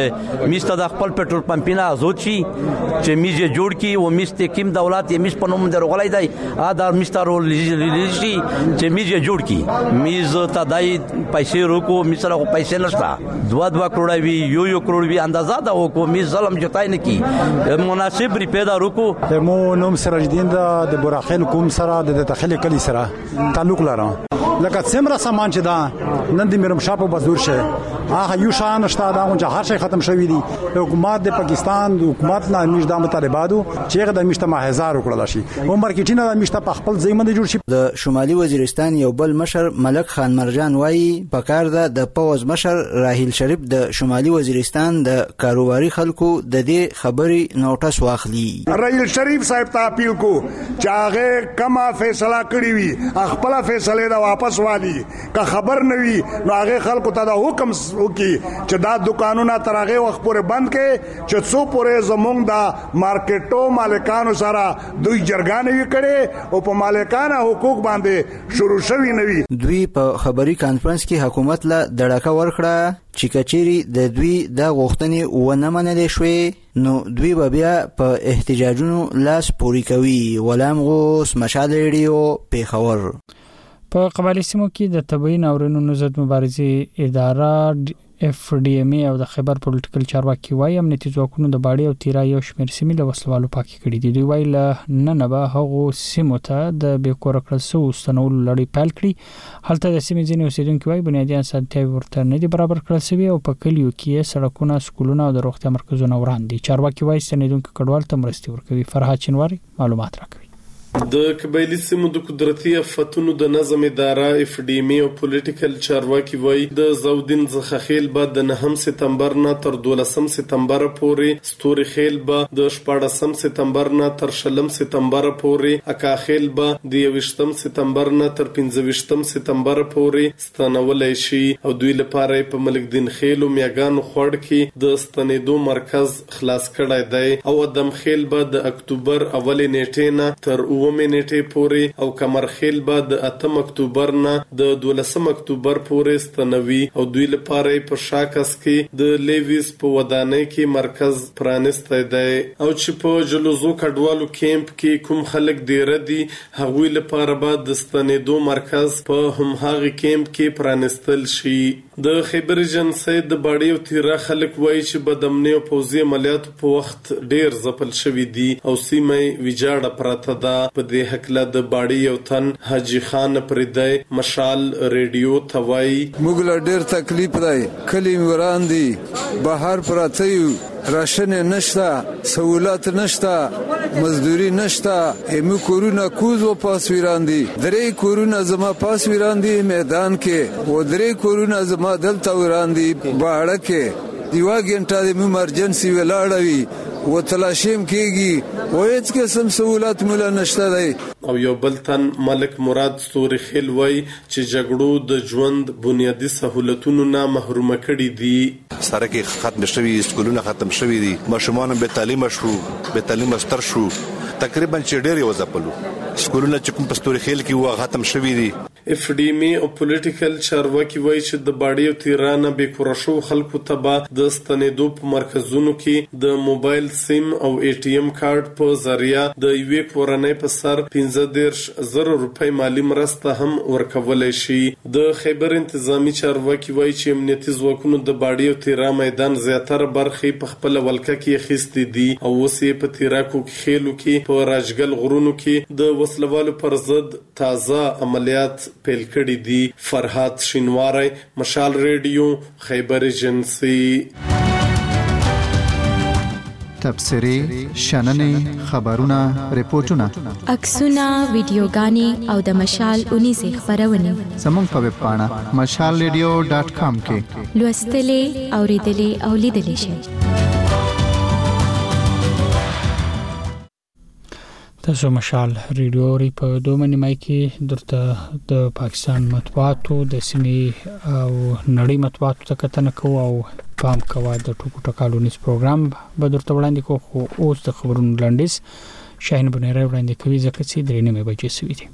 چې میسته د خپل پټرول پمپینا ازود شي چې میز جوړ کی او میسته کیم دولت یې میز په نوم درغلای دی ا د میستر لیشي چې میز جوړ کی میز ته دای پیسې روکو میسره پیسې نشته 2 کروڑ وی یو کروڑ وی اندازه دا او کو میز ظلم جتای نه کی مناسب ری پیدا روکو مو نوم سراج الدین د براخیل کوم سره د داخلي کلی سره تعلق لرم لکه څومره سامان چې دا نن د میرم شاپو بزور شه هغه یو شان شته دا چې هر شي ختم شوی دی حکومت د پاکستان د حکومت نه میش د مطالباتو چې د میشته هزار وکړل شي عمر کې ټینه د میشته په خپل ځای باندې جوړ شي د شمالي وزیرستان یو بل مشر ملک خان مرجان وایي په کار د پوز مشر راحیل شریف د شمالي وزیرستان د کاروباري خلکو د دې خبرې نوټس واخلي راحیل شریف صاحب ته اپیل کو چې هغه کما فیصله کړی وي خپل فیصله دا واپس والی که خبر نوي نو هغه خلکو ته د حکم وکي چې دا دکانونه تر هغه وخت پورې بند کړي چې څو پورې زمونږ د مارکیټو مالکانو سره دوی جرګانې وکړي او په مالکانه حقوق باندې شروع شوی نوي دوی په خبري کانفرنس کې حکومت له دړکه ورکړه چې کچيري د دوی د غوښتنې ونه منل شوې نو دوی به بیا په احتجاجونو لاس پوري کوي غلام غوس مشال ریډیو پیښور په قبایلی سیمو کې د طبي ناورینونو ضد مبارزې اداره اف ډي ام ای او د خیبر پولیټیکل چارواکي وايي امنیتي ځواکونو د باړې او تیرا یو شمېر سیمې له وسلوالو پاکي کړې دي دوی وايي له نن به هغه سیمو ته د بیکور کړل سو ستنول لړۍ پیل کړي هلته د سیمې ځینې اوسیدونکو وايي بنیادي اسانتیاوې ورته نه دي برابر کړل شوی او په کلیو کې سړکونه سکولونه او د روغتیا مرکزونه وران دي چارواکي وايي ستنیدونکو کډوال ته مرستې ورکوي فرحات چنواری معلومات راکوي د قبایلی سیمو د قدرتي آفتونو د نظم اداره اف ډي ام او پولیټیکل چارواکي وایي د زودین څخه خیل بعد د 9 سپتمبر نه تر 12 سپتمبر پورې ستوري خیل بعد د 14 سپتمبر نه تر 16 سپتمبر پورې اکا خیل بعد د 21 سپتمبر نه تر 15 سپتمبر پورې ستنولای شي او دوی لپاره په ملک دین خیل او میاګان خوړ کې د ستنېدو مرکز خلاص کړای دی او ادم خیل بعد د اکتوبر اولې نیټې نه تر 9 نیټې پورې او کمرخیل بعد د 8 اکتوبر نه د 12 اکتوبر پورې ستنوي او دوی لپاره په شاکس کې د لیویس په ودانۍ کې مرکز پرانستی دی او چې په جلوزو کډوالو کیمپ کې کوم خلک ډیر دي هغوی لپاره بعد د ستنېدو مرکز په همغه کیمپ کې پرانستل شي د خیبر جنسي د باړې او تیرا خلک وایي چې بدامنۍ او پوځي عملیاتو په وخت ډیر ځپل شوی دي او سیمه ویجاړه پراته ده په دې حکله د باړې یو تن حاجی خان پردای مشال ریډیو توای موږ ډیر تکلیف دی کلی وران دي بهر پراته یو راشن نشتا سہولت نشتا مزدوری نشتا ایمو کورونا کوز و پاس ویران دی درې کورونا زما پاس ویران دی میدان کې و درې کورونا زما دلته ویران دی باړه کې دیوا ګنټه د ایمرجنسي ولاړوي و تلاشیم کېږي و هیڅ قسم سہولت مولا نشته دی او یو بل تن ملک مراد ستوري خیل وای چې جګړو د ژوند بنیادی سہولتونو نه محروم کړي دي سره کې ختم شوی سکولونه ختم شوی دي ماشومان به تعلیم شو به تعلیم ستر شو تقریبا چې ډېر یو ځپلو سکولونه چې کوم پستوري خیل کې و ختم شوی دي اف ډي ام او پولیټیکل چارواکي وایي چې د باړې او تیرانه به کورشو خلکو ته د ستنېدو په مرکزونو کې د موبایل سیم او ای ټي ام کارت په ذریعہ د یوې کورنۍ په سر 15,000 روپۍ مالی مرسته هم ورکولای شي د خیبر انتظامی چارواکي وایي چې امنیتي ځواکونو د باړې او تیرا میدان زیاتره برخې په خپل ولکه کې اخیستې دي او اوس یې په تیراکو کې خېلو کې په راجګل غرونو کې د وسلوالو پر ضد تازه عملیات پیل کړي دي فرحات شینواری مشال ریډیو خیبر ایجنسی تبصرې شننې خبرونه ریپورتونه عکسونه ویډیوګانې او د مشال 19 خبرونه زموږ په ویب پاڼه mashalradio.com کې لوستلې اوریدلې او لیدلې شئ. تاسو مشال ریډیو ری په دوه نیمه کې درته د پاکستان مطبوعاتو د سیمې او نړۍ مطبوعاتو ته کتنه کوو او پام کوو د ټکو ټکالو نیس پروګرام به درته وړاندې کوو. خو اوس د خبرونو لنډیز شاهین بنيره وړاندې کوي ځکه چې 3:30 بجې شوې دي.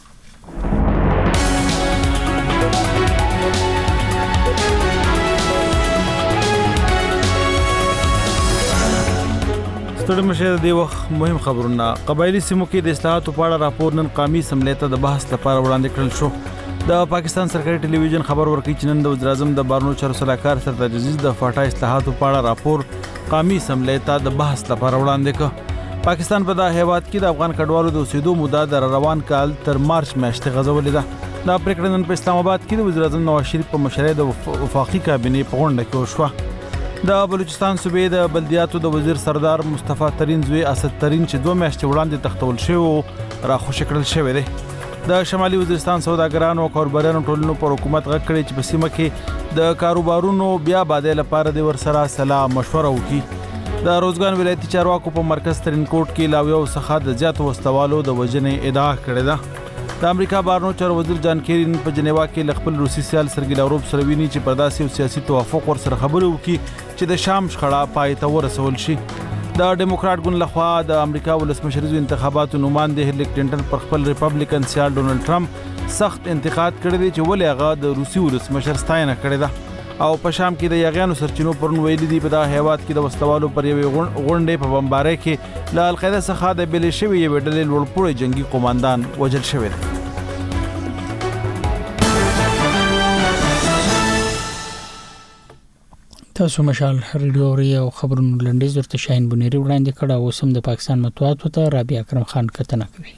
ستړي مشه د وخت مهم خبرونه. قبایلی سیمو کې د اصلاحاتو په اړه راپور نن قومي اسمبلی ته د بحث لپاره وړاندې کړل شو. د پاکستان سرکاري ټلویزیون خبر ورکړي چې نن د وزیر اعظم د بارنو چارو سلاکار سردار عزیز د فاټا اصلاحاتو په اړه راپور قومي اسمبلی ته د بحث لپاره وړاندې کړ. پاکستان په دا هیواد کې د افغان کډوالو د اوسېدو موده د روان کال تر مارچ میاشتې غځولې ده. دا پریکړه نن په اسلام آباد کې د وزیر اعظم نواز شریف په مشرۍ د وفاقي کابینې په غونډه کې وشوه. د بلوچستان صوبې د بلدیاتو د وزیر سردار مصطفی ترین زوی اسد ترین چې 2 میاشتې وړاندې تختول شوی را خوشی کړل شوی دی. د شمالي وزیرستان سوداګرانو او کاروبارانو ټولنو پر حکومت غږ کړی چې په سیمه کې د کاروبارونو بیا بادې لپاره د ورسره صلاح مشوره وکړي. د روزګان ولایتي چارواکو په مرکز ترین کوټ کې لاویو څخه د زیات وسوالو د وجنې ادعا کړې ده. د امریکا بارنو چارو وزیر جان کیری په جنیوا کې خپل روسي سیال سرګی لاوروف سره ویني چې پر داسې سیاسي توافق ورسره خبرې وکړي چې د شام شخړه پای ته ورسول شي. د ډیموکرات ګوند لخوا د امریکا ولسمشریزو انتخاباتو نوماند هیلری کلینټن پر خپل ریپبلیکن سیال ډونلډ ټرمپ سخت انتقاد کړی دی چې ولې هغه د روسي ولسمشر ستاینه کړې ده. او په شام کې د یاغیانو سرچینو پرون ویلي دي په دا هیواد کې د وسلوالو پر یوې غونډې په بمبارۍ کې له القاعده څخه د بلې شوی یو ډلې لوړپوړی جنگي قوماندان وژل شوی دی. تاسو مشال ریډیو ری او خبرونو لنډیز درته شاهین بنيري وړاندې کړه. او سم د پاکستان مطبوعاتو ته رابعه اکرم خان کتنه کوي.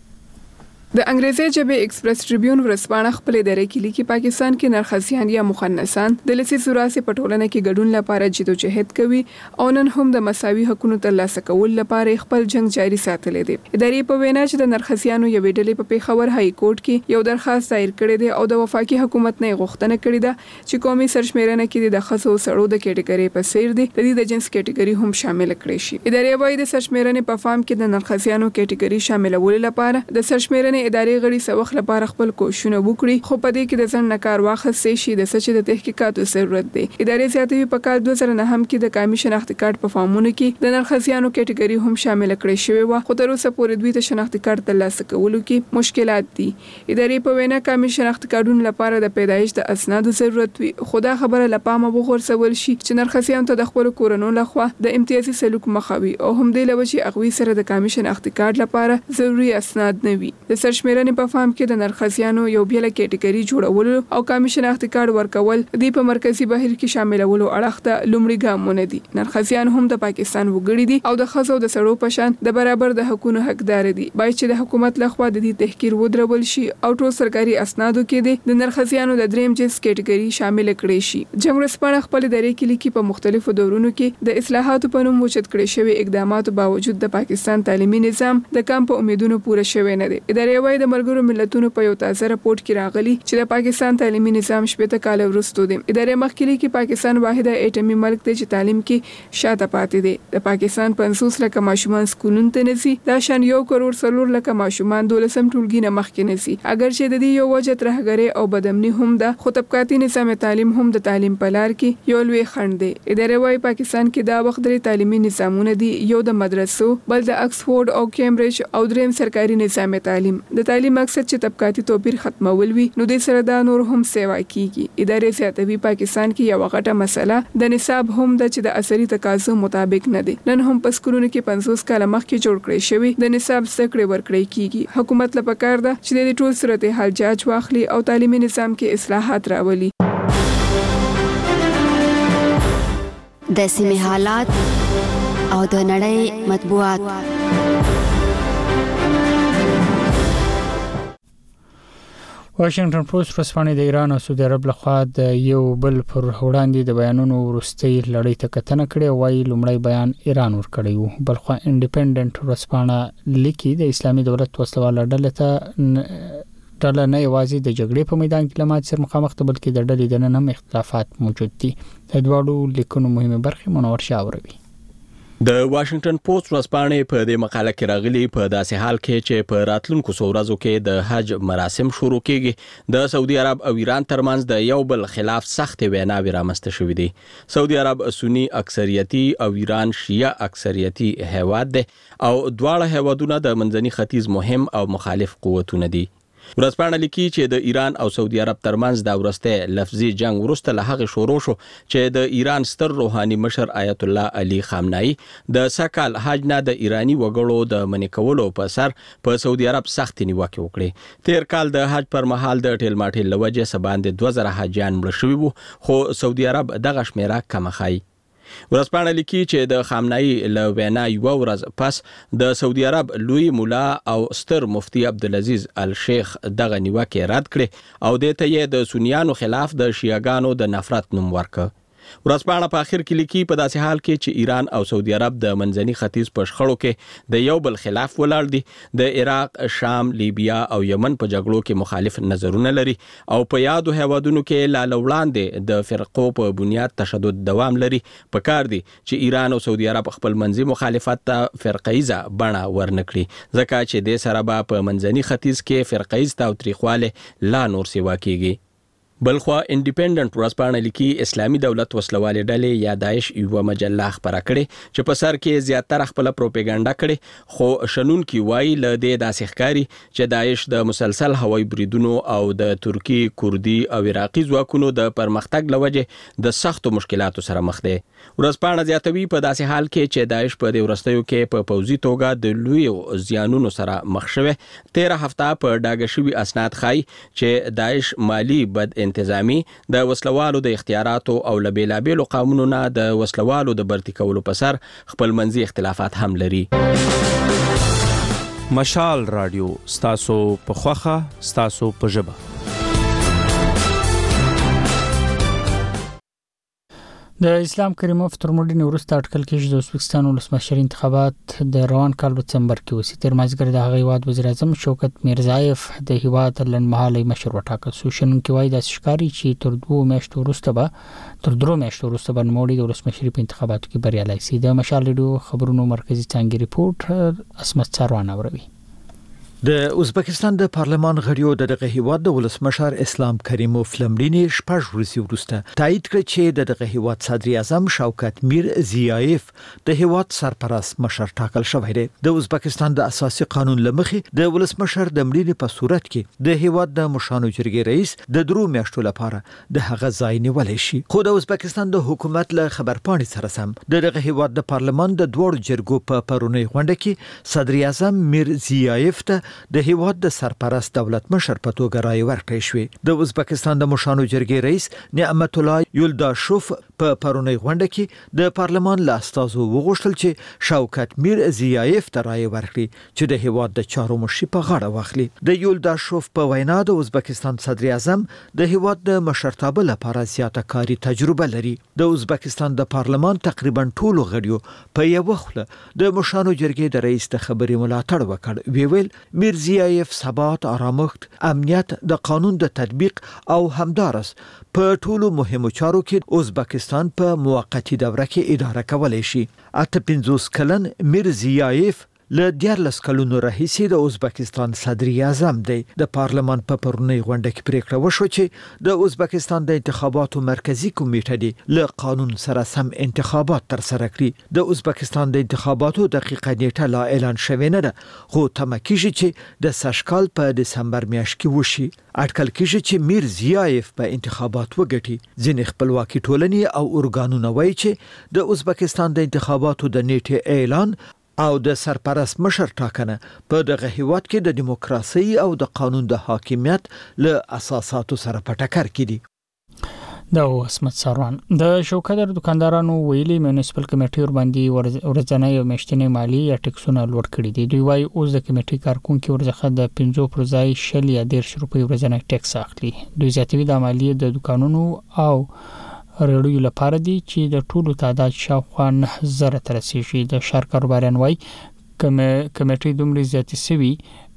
د انګریزي ژبې ایکسپریس ټریبیون ورسپانه خپل ادارې کې لیکي پاکستان کې نرخصیان یا مخنثان د لسی سوراسي پټولنه کې ګډون لپاره جدوجہد کوي او نن هم د مساوي حقوقو ترلاسه کول لپاره خپل جنگ جاري ساتلی دی. ادارې په وینا چې د نرخصیانو یو ډلې په پیښور های کورټ کې یو درخواست دایر کړی دی او د وفاقي حکومت نه غوښتنه کړې ده چې قومي سرشمیرنه کې د خصو سړو د کټګوري په سیر دي د دې د جنس کټګوري هم شامل کړي شي. ادارې وايي د سرشمیرنې په فارم کې د نرخصیانو کټګوري شاملول لپاره د سرشمیرنې ادارې غړي سوخ لپاره خپل کوښښونه وکړي خو په دې کې د ځن نکار واخستې شي د سچ د تحقیقاتو ضرورت دی. ادارې زیاتوي په کال 2009 کې د قومي شناخت کارت په فارمونو کې د نرخصیانو کټګوري هم شامل کړي شوی و خو تر اوسه پورې دوی ته شناخت کارت ترلاسه کولو کې مشکلات دي. ادارې په وینا قومي شناخت کارتونو لپاره د پیدایش د اسنادو ضرورت وي خو دا خبره لپاره وغورځول شي چې نرخصیانو ته د خپل کورونو لخوا د امتیازي سلوک مخاوي او هم د لوجي اغوي سره د قومي شناخت کارت لپاره ضروري اسناد نه وي. د سرشمیرنې په فارم کې د نرخصیانو یو بیل کټګوري جوړول او قومي شناخت کارت ورکول د په مرکزی بهیر کې شاملولو اړخ ته لومړی ګامونه دي. نرخصیان هم د پاکستان وګړي دي او د خزو د سړو پشان د برابر د حقوقو حقدار دي. باید چې د حکومت لخوا د دې تحقیر ودرول شي او ټول سرکاري اسنادو کې د نرخصیانو د دریم جنس کټګوري شامل کړي شي. جمهور رسپانه خپل ادارې کې لیکي په مختلفو دورونو کې د اصلاحاتو په نوم وچت کړي شوی اقداماتو باوجود د پاکستان تعلیمي نظام د کم په امیدونو پوره شوی نه دی. ادارې وايي د ملګرو ملتونو په یو تازه راپورټ کې راغلي چې د پاکستان تعلیمي نظام شپږ کال وروسته دی. ادارې مخکې لیکي پاکستان واحده اټومي ملک دی چې تعلیم کې شاته پاتې دی. د پاکستان 500 لک ماشومان سکولونو ته نسی دا شان 1 کروڑ 4 لک ماشومان 12 ټولګي نه مخکې نسی. اگر چې د دې یو وجه ترهګری او بدامني هم ده خو طبقاتي نظام تعلیم هم د تعلیم په لار کې یو لوی خنډ دی. ادارې وايي پاکستان کې دا وخت د تعلیمي نظامونه دي یو د مدرسو بل د اکسفورد او کیمبرج او دریم سرکاري نظام تعلیم. د تعلیم مقصد چې طبقاتي توپیر ختمول وي نو د سره دا نور هم سیوا کیږي. ادارې زیاتوي پاکستان کې یو غټه مسله د نصاب هم د چې د اثري تقاضو مطابق نه دي. نن هم په سکولونو کې 50 کال مخکې جوړ کړی شوی د نصاب زده ورکړی کیږي. حکومت لپاره کار ده چې د ټول صورت حال جاج واخلي او تعلیمي نظام کې اصلاحات راولي. د سیمې حالات او د نړۍ مطبوعات. واشنگټن پوسټ ورځپاڼه د ایران او سعودي عرب لخوا د یو بل پر وړاندې د بیانونو وروستي لړۍ ته کتنه کړې وایي لومړی بیان ایران ورکړی وو بلخو انډیپندنت ورځپاڼه لیکي د اسلامي دولت وسلواله ډله نه یوازې د جګړې په میدان کې لمات سر مخامخ ته بلکې د ډلې دننه هم اختلافات موجود دي د دواړو لیکونو مهمه برخې منور شاوروي د واشنگټن پوسټ ورځپاڼې په دې مقاله کې راغلي په داسې حال کې چې په راتلونکو ورځو کې د حج مراسم شروع کیږي د سعودي عرب او ایران ترمنځ د یو بل خلاف سخت ویناوې رامنځته شوې دي سعودي عرب سنی اکثریتي او ایران شیعه اکثریتي هیواد دي او دواړه هیوادونه د منځني ختیځ مهم او مخالف قوتونه دي ورځپاڼه لیکي چې د ایران او سعودي عرب ترمنځ د ورسته لفظي جنگ وروسته له هغه شروع شو چې د ایران ستر روحاني مشر آیت الله علي خامنه‌ای د سکهال حج نه د ایرانی وګړو د منې کولو په سر په سعودي عرب سخت نیوکه وکړه تیر کال د حج پر مهال د ټیل ماټیل لوجه سباند 2000 حاجیان مړ شوي وو خو سعودي عرب دغه شمیره کم خای ورځپاڼه لیکي چې د خامنه‌ای له وینا یو ورځ پس د سعودي عرب لوی مولا او ستر مفتی عبدالعزیز الشیخ دغه نیوکه رد کړي او د ته د سنیانو خلاف د شیعاګانو د نفرت نوم ورکړ ورځپاڼه په اخر کې لیکي په داسې حال کې چې ایران او سعودي عرب د منځني ختیځ په شخړو کې د یو بل خلاف ولاړ دي د عراق شام لیبیا او یمن په جګړو کې مخالف نظرونه لري او په یادو هیوادونو کې لا وړاندې د فرقو په بنیاد تشدد دوام لري په کار دي چې ایران او سعودي عرب خپل منځي مخالفت ته فرقایزه بڼه ورنکړي ځکه چې د سره په منځني ختیځ کې فرقایز تاوتریخواله لا نور سیوا کیږي بلخوا انډیپندنت ورځپاڼه لیکي اسلامي دولت وسلواله ډلې یا داعش یو مجله خبره کړي چې په سر کې زیاتره خپل پروپاګاندا کړي خو شنون کی وایي ل دې داسې ښکاری چې داعش د مسلسل هوایي بریدونو او د ترکی کوردي او عراقي ځواکونو د پرمختګ لوجه د سختو مشکلاتو سره مخ دي ورځپاڼه زیاتوي په داسې حال کې چې داعش په دې ورستیو کې په پوځي توګه د لوی زیانونو سره مخ شوه 13 هفته په ډاګه شوی اسناد خای چې داعش مالی بد انتظامی د وسلوالو د اختیاراتو او لبیلابیلو قانونونو نه د وسلوالو د برتی کولو په سر خپل منځي اختلافات هم لري مشال رادیو ستاسو په خوخه ستاسو په ژبه د اسلام کریم تر مړینې وروسته اټکل کېږي چې د ازبکستان ولسمشر انتخابات د روان کال دسمبر کې وشي تر مازیګر د هغه هیواد وزیر اعظم شوکت میرزایف د هیواد لنډمهاله مشر وټاکل شو شنونکي وایي د ښکاری چې تر 2 میاشتو وروسته به نوموړي د ولسمشر په انتخاباتو کې بریالي شي د مشال ریډیو خبرونو مرکزی څنګه ریپورت اسمت څاروان اوري د ازبکستان د پارلمان غړیو دغه هیواد د ولسمشر اسلام کریموف لمړینی شپږ ورځې وروسته تایید کړ چې دغه هیواد صدر اعظم شوکت میرزیایف د هیواد سرپرست مشر ټاکل شوی دی د ازبکستان د اساسي قانون لمخې د ولسمشر د مړینې په صورت کې د هیواد د مشانو جرګې رئیس د 3 میاشتو لپاره د هغه ځای نیولای شي خو د ازبکستان د حکومت له خبرپاڼې سره سم دغه هیواد د پارلمان د دوړ جرګو په پرونی غونډه کې صدر اعظم میرزیایف ته د هیواد د سرپرست دولت مشر په توګه رای ورکړی شو د ازبکستان د مشانو جرګې رئیس نعمت الله یولداشوف په پرونی غونډه کې د پارلمان له استازو وغوښتل چې شوکت میرزیایف ته رای ورکړي چې د هیواد د چارو مشي په غاړه واخلي د یولداشوف په وینا د ازبکستان صدر اعظم د هیواد د مشرتابه لپاره زیاته کاری تجربه لري د ازبکستان د پارلمان تقریبا ټول غړیو په یو وخت د مشانو جرګې د رئیس د خبرې ملاتړ وکړ ویل میرزیایف ثبات آرامښت امنیت د قانون د تطبیق او همدارس په ټولو مهمو چارو کې ازبکستان په موقتی دوره کې اداره کولای شي 58 کلن میرزیایف له 14 کلونو راهیسې د ازبکستان صدر اعظم دی د پارلمان په پرونی غونډه کې پریکړه وشو چې د ازبکستان د انتخاباتو مرکزی کمیټه دی له قانون سره سم انتخابات تر سره کړي د ازبکستان د انتخاباتو دقیقه نیټه لا اعلان شوې نه ده خو تمه کیږي چې د سشکال په دسمبر میاشت کې وشي اټکل کیږي چې میرزیایف په انتخابات وګټي ځینې خپلواکي ټولنې او ارګانونه وایي چې د ازبکستان د انتخاباتو د نیټه اعلان او د سرپرست مشر ټاکنه په دغه هیواد کې د دیموکراسي او د قانون د حاکمیت له اساساتو سره په ټکر کې دي د عصمت سروان د شوکدر دکاندارانو ویلي میونسپل کمیټې ور باندې ورځنی او میاشتنی مالی یا ټیکسونه لوړ کړي دي. دوی وايي اوس د کمیټې کارکونکو ورځخه د 50 پر ځای 100 یا 150 روپۍ ورځنی ټیکس اخلي. دوی زیاتوي د مالی د دکانونو او رړیو لپاره دي چې د ټولو تعداد شاوخوا 9000 تر رسیدي. د شهر کاروباريان وايي کمیټې دومره زیاتې سوي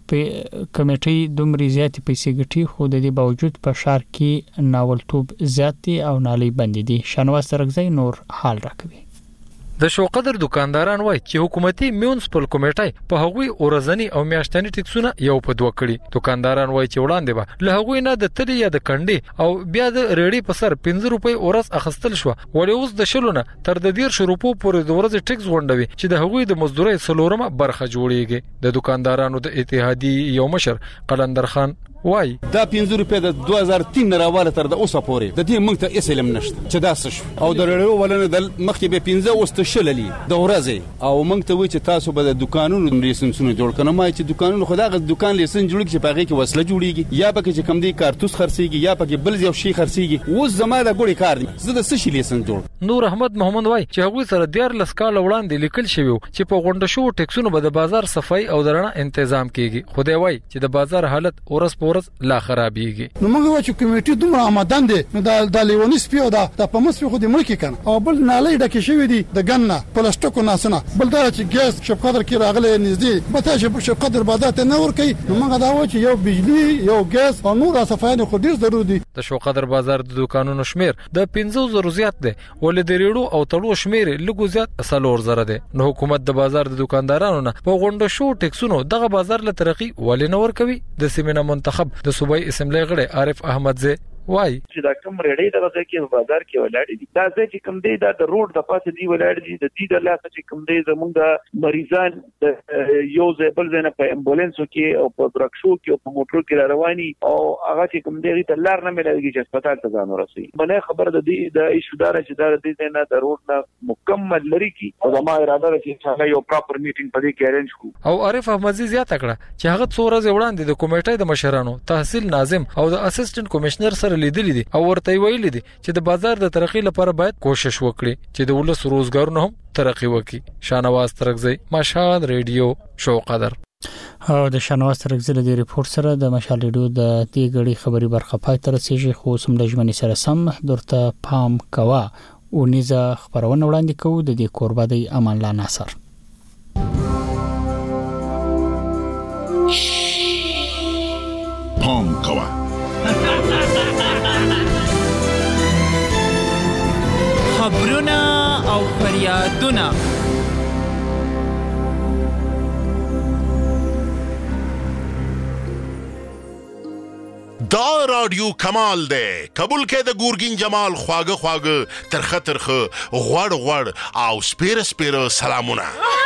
کمیټې دومره زیاتې پیسې ګټي خو د دې باوجود په شهر کې ناولتوب زیات او نالي بند دي. شنواز ترغزی نور حال راکوي. د شوقدر دکانداران وایي چې حکومتي میونسپل کمیټه په هغوی ورځنی او میاشتنی ټیکسونه یو په دوه کړي. دکانداران وایي چې وړاندې به له هغوی نه د تلی یا د کنډي او بیا د ریړې په سر 15 روپۍ ورځ اخستل شو، ولې اوس د شلونه تر د 150 روپو پورې د ورځې ټیکس غونډوي چې د هغوی د مزدورۍ څلورمه برخه جوړیږي. د دکاندارانو د اتحادیې یو مشر قلندر خان وای دا 15 روپیا د 2003 نه راواله تر د اوسه پورې د دې موږ ته اسلام نشته چې دا څه او د رړیو ولنه د مخکې به 15 اوسته شللی د ورځې او موږ ته وی چې تاسو به د دکانونو لیسنسونه جوړ کړئ. ما چې دکانونو خدای دکان لیسن جوړ کړي چې پاغه کې وسله جوړیږي یا پکې چې کم دی کارتوس خرڅيږي یا پکې بل یو شی خرڅيږي. اوس زما د ګوړي کار دی زه د څه شي لیسن جوړ. نور احمد محمد وای چې هغه سره 14 کال وړاندې لیکل شوی چې په غونډه شو ټیکسونو به د بازار صفای او درنه تنظیم کیږي. خدای وای چې د بازار حالت اورس پورس لا خراب نو موږ وایو چې کمیټې دومره آمادان دي نو د لیونی سپیو دا په مسفي خو د ملک کنه او بل نالي ډکه شوی دي د ګنه پلاستیکو ناسنه بل دا چې ګیس شپقدر کې راغله نږدې به ته شپقدر بادات نه ور کوي. نو موږ دا وایو چې یو بجلی یو ګیس او نور صفایانه خو ډیر ضروري دي. د شوقدر بازار د دکانونو شمیر د 15000 زیات دي ولې د ریړو او تړو شمیر لګو زیات اصلور زره دي. نو حکومت د بازار د دکاندارانو نه په غونډه شو ټیکسونو دغه بازار له ترقی ولې نور کوي. د سیمینه منتخب د صوبای اسمبلی غړي عارف احمد زه وای چې دا کوم ریډي دغه کې بازار کې ولاړ دي دا چې کوم دی دا د روډ د پاسه دی ولاړ دي د دې د لاسه چې کوم دی زموږ د مریضان د یو ځبل زنه په امبولانسو کې او په برکشو کې او په موټرو کې رواني او هغه چې کوم دی ته لار نه ملایږي چې هسپتال ته ځان ورسي. باندې خبر د دې د ایشودار چې دا د دې نه د روډ نه مکمل لري کی او ما اراده ده چې څنګه یو پراپر میټینګ پدې کې ارینج کو. او عارف احمد زیات کړه چې هغه څو ورځې وړاندې د کمیټې د مشرانو تحصیل ناظم او د اسسټنټ کمشنر سره لیدلې دي او ورته ویلي دي چې د بازار د ترقی لپاره باید کوشش وکړي چې د ولس روزګارونه هم ترقی وکړي. شانواز ترغزی مشال ریډیو شوقدر. او د شانواز ترغزی د ریپورت سره د مشال ریډیو د دې غړي خبري برخه پای تر سیږي خو سم د ژوند سره سم درته پام کوا او نيزه خبرونه وړاندې کوو. د دې قربا دی امان الله ناصر. پام کوا خبرونه او فریادونه دا رادیو کمال ده قبول کې د ګورګین جمال خواږه ترخه غوړ او سپیر سلامونه.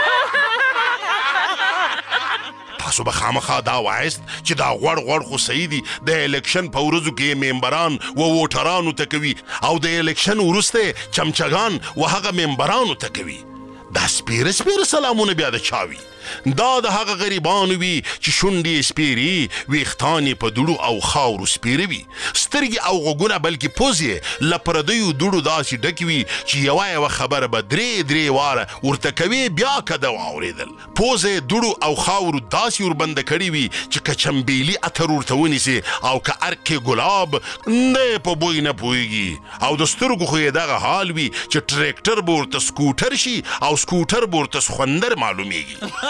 تاسو به خامخا دا وایست چې دا غوړ خو سیدی د الیکشن په ورځو کې ممبران و ووټرانو ته کوي او د الیکشن ورسته چمچگان و هغه ممبرانو ته کوي. دا سپیر سلامونه بیا د چاوي دا د هغه غریبانو وي چې شونډې سپیری ویختانی په دوړو او خاورو سپیری وي سترګې او غوګونه بلکې پوزې لپردیو دوړو داسې ډکې وي چې یو خبره به درې واره ورته کوي بیا کده واورېدل پوزې دوړو او خاورو داسې وربنده کړي وي چې که چمبیلي اتر ورته ونیسي او که ارکې ګلاب نه په بوی نه پوهېږي او د سترګو خو یې دغه حال وي چې ټریکټر به ورته سکوټر شي او سکوټر به ورته سخوندر معلومیږي.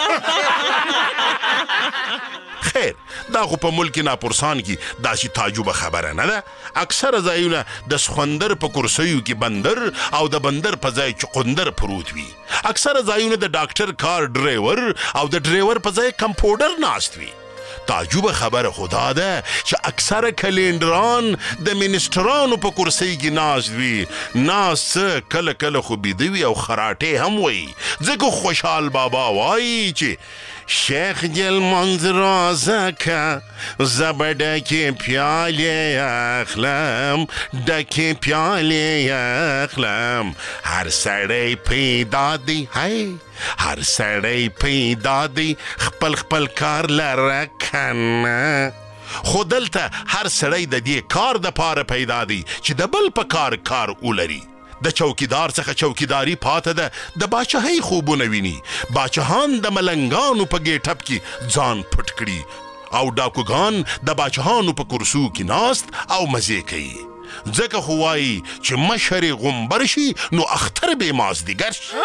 خیر دا خو په ملک ناپرسان کې داسې تعجب خبره نه ده. اکثر ځایونه د سخوندر په کرسیو کې بندر او د بندر په ځای چقندر پروت وي. اکثر ځایونه د ډاکټر کار ډرایور او د ډرایور په ځای کمپاوډر ناست وي. تعجب خبره خدا ده چې اکثر کلندران د منسټرانو په کرسي کې ناست وي. ناست کله خو بيدوي او خراټه هم وي ځکه خوشحال بابا وایي چې شیخ جل منظر زکا زبردکی پیاله اخلم دکی پیاله اخلم هر سړی پیدا دی هر سړی پیدا دی خپل کار لره کنه خو دلته هر سړی د دې کار د پاره پیدا دی چې د بل په کار ولري. د چوکیدار څخه چوکیداری پاته ده د باچهۍ خوبونه ویني. باچهان د ملنګانو په ګیټپ کې ځان پټ کړي او ډاکوګان د باچهانو په کرسو کې ناست او مزې کوي. ځکه خو وایي چې مشر غومبر شي نو اختر به مازدیګر شي.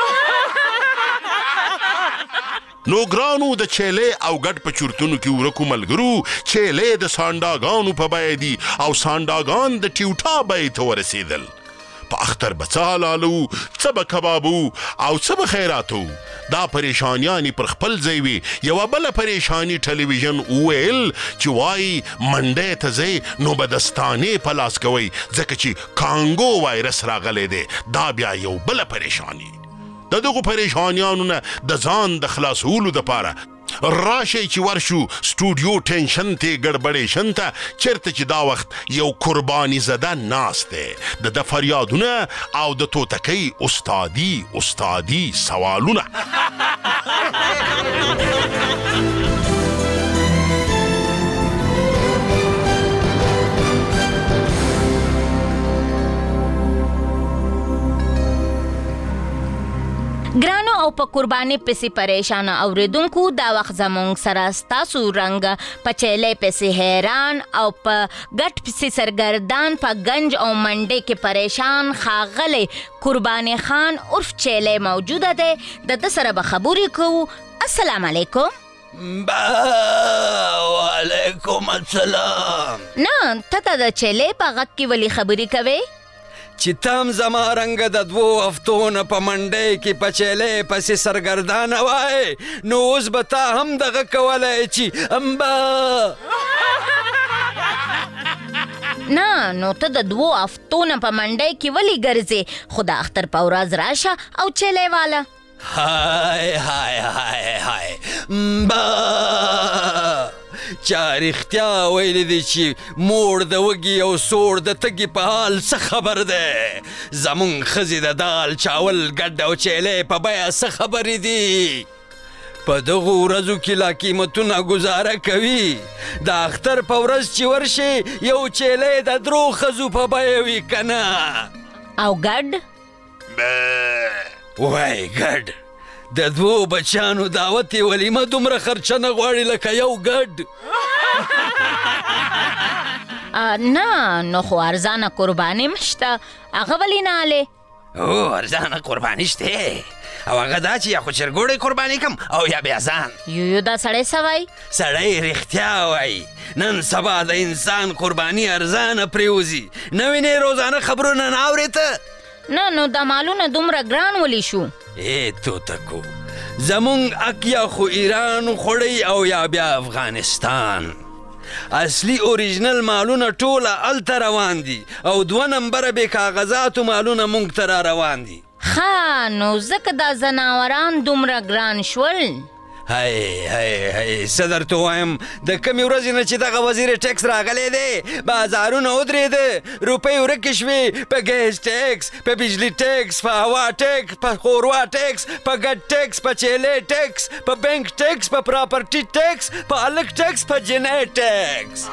نو ګرانو د چیلې او ګډ په چورتونو کې ورکو ملګرو، چیلې د سانډاګانو په بیه دي او سانډاګان د ټیوټا بیې ته ورسېدل. په اختر به څه حلالو، څه به کبابو او څه به خیراتو. دا پریشانیانی پر خپل ځای وي. یوه بله پریشانی ټلویزیون وویل چې وایي منډۍ ته ځئ نو به دستانې په لاس کوئ ځکه چې کانګو وایرس راغلی دی. دا بیا یو بله پریشانی. د دغو پریشانیانو نه د ځان د خلاصولو دپاره راشي چې ورشو سټوډیو ټینشن ته ګډبډېشن ته، چېرته چې دا وخت یو قرباني زده ناست دی د فریادونه او د توتکۍ استادي سوالونه. ګرانو او په قرباني پسې پریشانه اوریدونکو، دا وخت زمونږ سره ستاسو رنګ په چیلې پسې حیران او په ګټ پسې سرګردان په گنج او منډې کې پریشان ښاغلی قرباني خان عرف چیلې موجوده دی. د ده سره به خبرې کوو. السلام علیکم. وعلیکم السلام. نه ته د چیلې په غږ کې ولې خبرې کوې؟ چې تم زما رنګ د 2 هفتو نه په منډۍ کې په چیلې پسې سرګردانه وای نو اوس به تا هم دغه کولی چې امبا. نه نو ته د 2 هفتو نه په منډۍ کې ولې ګرځې؟ خو د اختر په ورځ راشه او چیلې واله. های امبا. چا رښتیا ویلی دی چې موړ د وږي او سوړ د تږي په حال څه خبر دی؟ زمونږ ښځې د دال چاول ګډ او چیلې په بیه څه خبرې دي؟ په دغو ورځو کې لا قیمتونه ګزاره کوي. د اختر په ورځ چې ورشي یو چیلې د 3 ښځو په بیه وي که نه؟ او ګډ؟ وای ګډ د 2 بچیانو دعوت ولیمه دومره خرچه نه غواړي لکه یو ګډ. نه نو خو ارزانه قرباني مشته، هغه ولې نه هلې؟ او ارزانه قرباني شته او هغه دا چې یا خو چرګوړی قرباني کم او یا بیازان. یو دا سړی څه وایي؟ سړی رښتیا وایي. نن سبا د انسان قرباني ارزانه پرېوځي. نه وینې روزانه خبرونه نه اورې ته؟ نه نو دا مالونه دومره ګران ولې شو؟ توتکو زمونږ اکیا خو ایران خوړی او یا بیا افغانستان. اصلي اوریجنل مالونه ټوله هلته روان دي او 2 نمبره بې کاغذاتو مالونه مونږ ته را روان دي. ښه نو ځکه دا ځناوران دومره ګران شول. هی څه درته ووایم، د کمې ورځې نه چې دغه وزیر ټیکس راغلی دی بازارونه ودرېده، روپۍ ورکې شوې په ګیس ټیکس، په بجلي ټیکس، په هوا ټیکس، په ښوروا ټیکس، په ګډ ټیکس، په چیلې ټیکس، په بینک ټیکس، په پراپرټي ټیکس، په هلک ټیکس، په جنۍ ټیکس.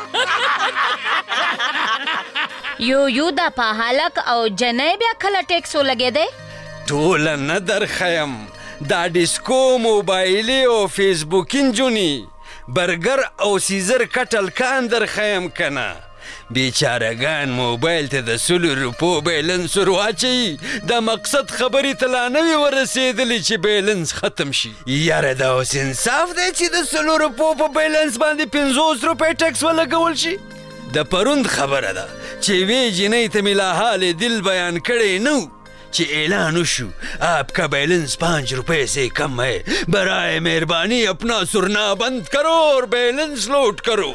یو دا په هلک او جنۍ بیا کله ټیکس ولګېدی؟ ټوله نه درښیم. دا ډیسکو موبایلي او فیسبوکي نجونې برګر او سیزر کټل کان درښیم که نه. بیچارهګان موبایل ته د 100 روپو بیلنس ور واچوي، د مقصد خبرې ته لا نه وي ورسېدلې چې بیلنس ختم شي. یاره دا اوس انصاف دی چې د 100 روپو په بیلنس باندې 50 روپۍ ټیکس ولګول شي؟ د پروند خبره ده چې یوې جینۍ ته مې لا حال دل بیان کړی نه چې اعلان وشو आपका बैलेंस 5 रुपए से कम है, बराए मेहरबानी अपना सुरना बंद करो और बैलेंस लौट करो.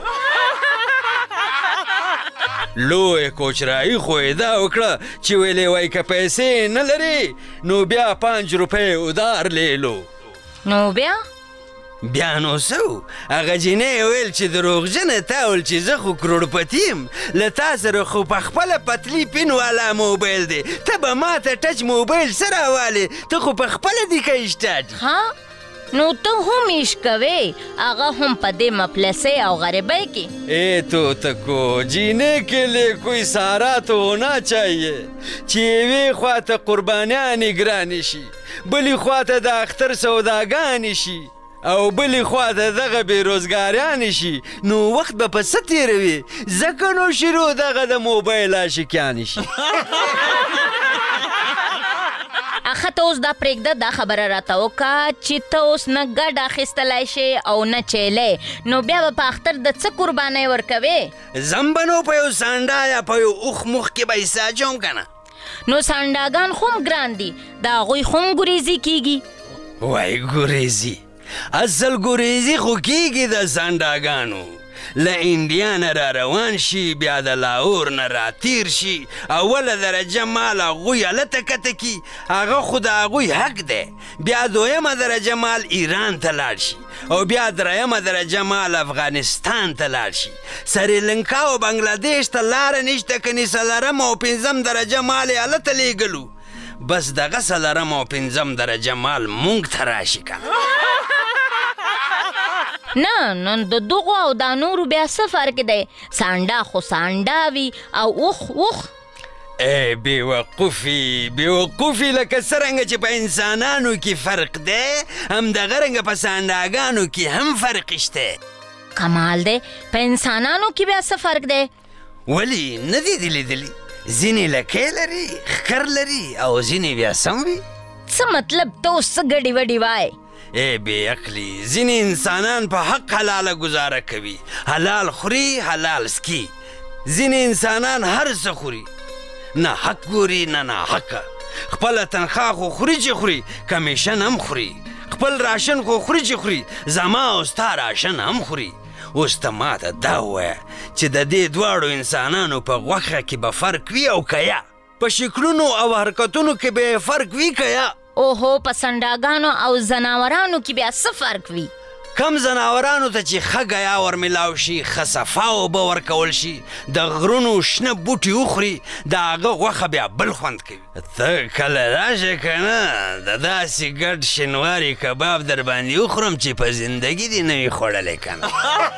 لوی کوچرایی خو دا وکړه چې ویلې وای که پیسې نه لري نو بیا 5 روپۍ ادار لیلو. نو بیا نو سو هغه جینۍ ویل چې دروغجنه تا ول چې زه خو کروړپتی یم، له تا سره خو په خپله پتلي پین والا موبایل دی، ته به ما ته ټچ موبایل څه راوالې؟ ته خو په خپله دی که اشتاټ. نو ته هم عشق کوي هغه هم په دې مفلسه او غریبۍ کې. اے طوطا کو जीने के लिए कोई सहारा तो होना चाहिए چې یوې خواته قربانیانې ګرانې شي بلې خواته د اختر سوداګانې شي او بلې خواته دغه بېروزګاریانې شي نو وخت به په څه تېروي ځکه نو شروع دغه د موبایل عاشقیانې شي. اخه ته اوس دا پرېږده دا خبره راته وکړه چې ته اوس نه ګډ اخیستلی شي او نه چیلی نو بیا به په اختر د څه قربانۍ ورکوې؟ ځم به نو په یو سانډا یا په یو اوښ مخ کې به حصه اچوم که نه. نو سانډاګان خو هم ګران دي د هغوی خو هم ګریزي کېږي. وای ګریزي اصل ګریزي خو کېږي د سانډاګانو له انډیا نه را روان شي بیا د لاهور نه را تیر شي اوله درجه مال هغوی هلته کته کي هغه خو د هغوی حق دی بیا دویمه درجه مال ایران ته لاړ شي او بیا درېیمه درجه مال افغانستان ته لاړ شي سریلنکا او بنګلادیش ته لاره نشته کني څلرمه او پنځم درجه مال یې هلته لیږلو بس دغه څلرمه او پنځم درجه مال مونږ ته راشي که نه نن د دغو او دا نورو بیا څه فرق دی سانډا خو سانډا وي او اوښ ای بېوقوفي لکه څرنګه چې په انسانانو کې فرق دی همدغه رنګه په سانډاګانو کې هم فرق شته. کمال دی په انسانانو کې بیا څه فرق دی؟ ولې نه دي دې لیدلي ځینې لکۍ لري ښکر لري او ځینې بیا سم وي. څه مطلب ته اوس څه ګډې وډې وایې؟ ای بې عقلي ځینې انسانان په حق حلاله ګزاره کوي حلال خوري حلال سکي ځینې انسانان هر څه خوري نه حق ګوري نه ناحقه خپله تنخوا خو خوري چې خوري کمیشن هم خوري خپل راشن خو خوري چې خوري زما او ستا راشن هم خوري. اوس ته ماته دا ووایه چې د دې دواړو انسانانو په غوښه کې به فرق وي او که یا په شکلونو او حرکتونو کې به فرق وي که یا اوهو په سنډاګانو او زناورانو کې بیا څه فرق وي؟ کم زناورانو ته چې ښه ګیا ورمیلاو شي ښه صفا اوبه ورکول شي د غرونو شنه بوټي وخوري د هغه غوښه بیا بل خوند کوي. ته کله راشه که نه د داسې ګډ شینواري کباب در باندې وخورم چې په زندګي دې نه وي خوړلی که نه.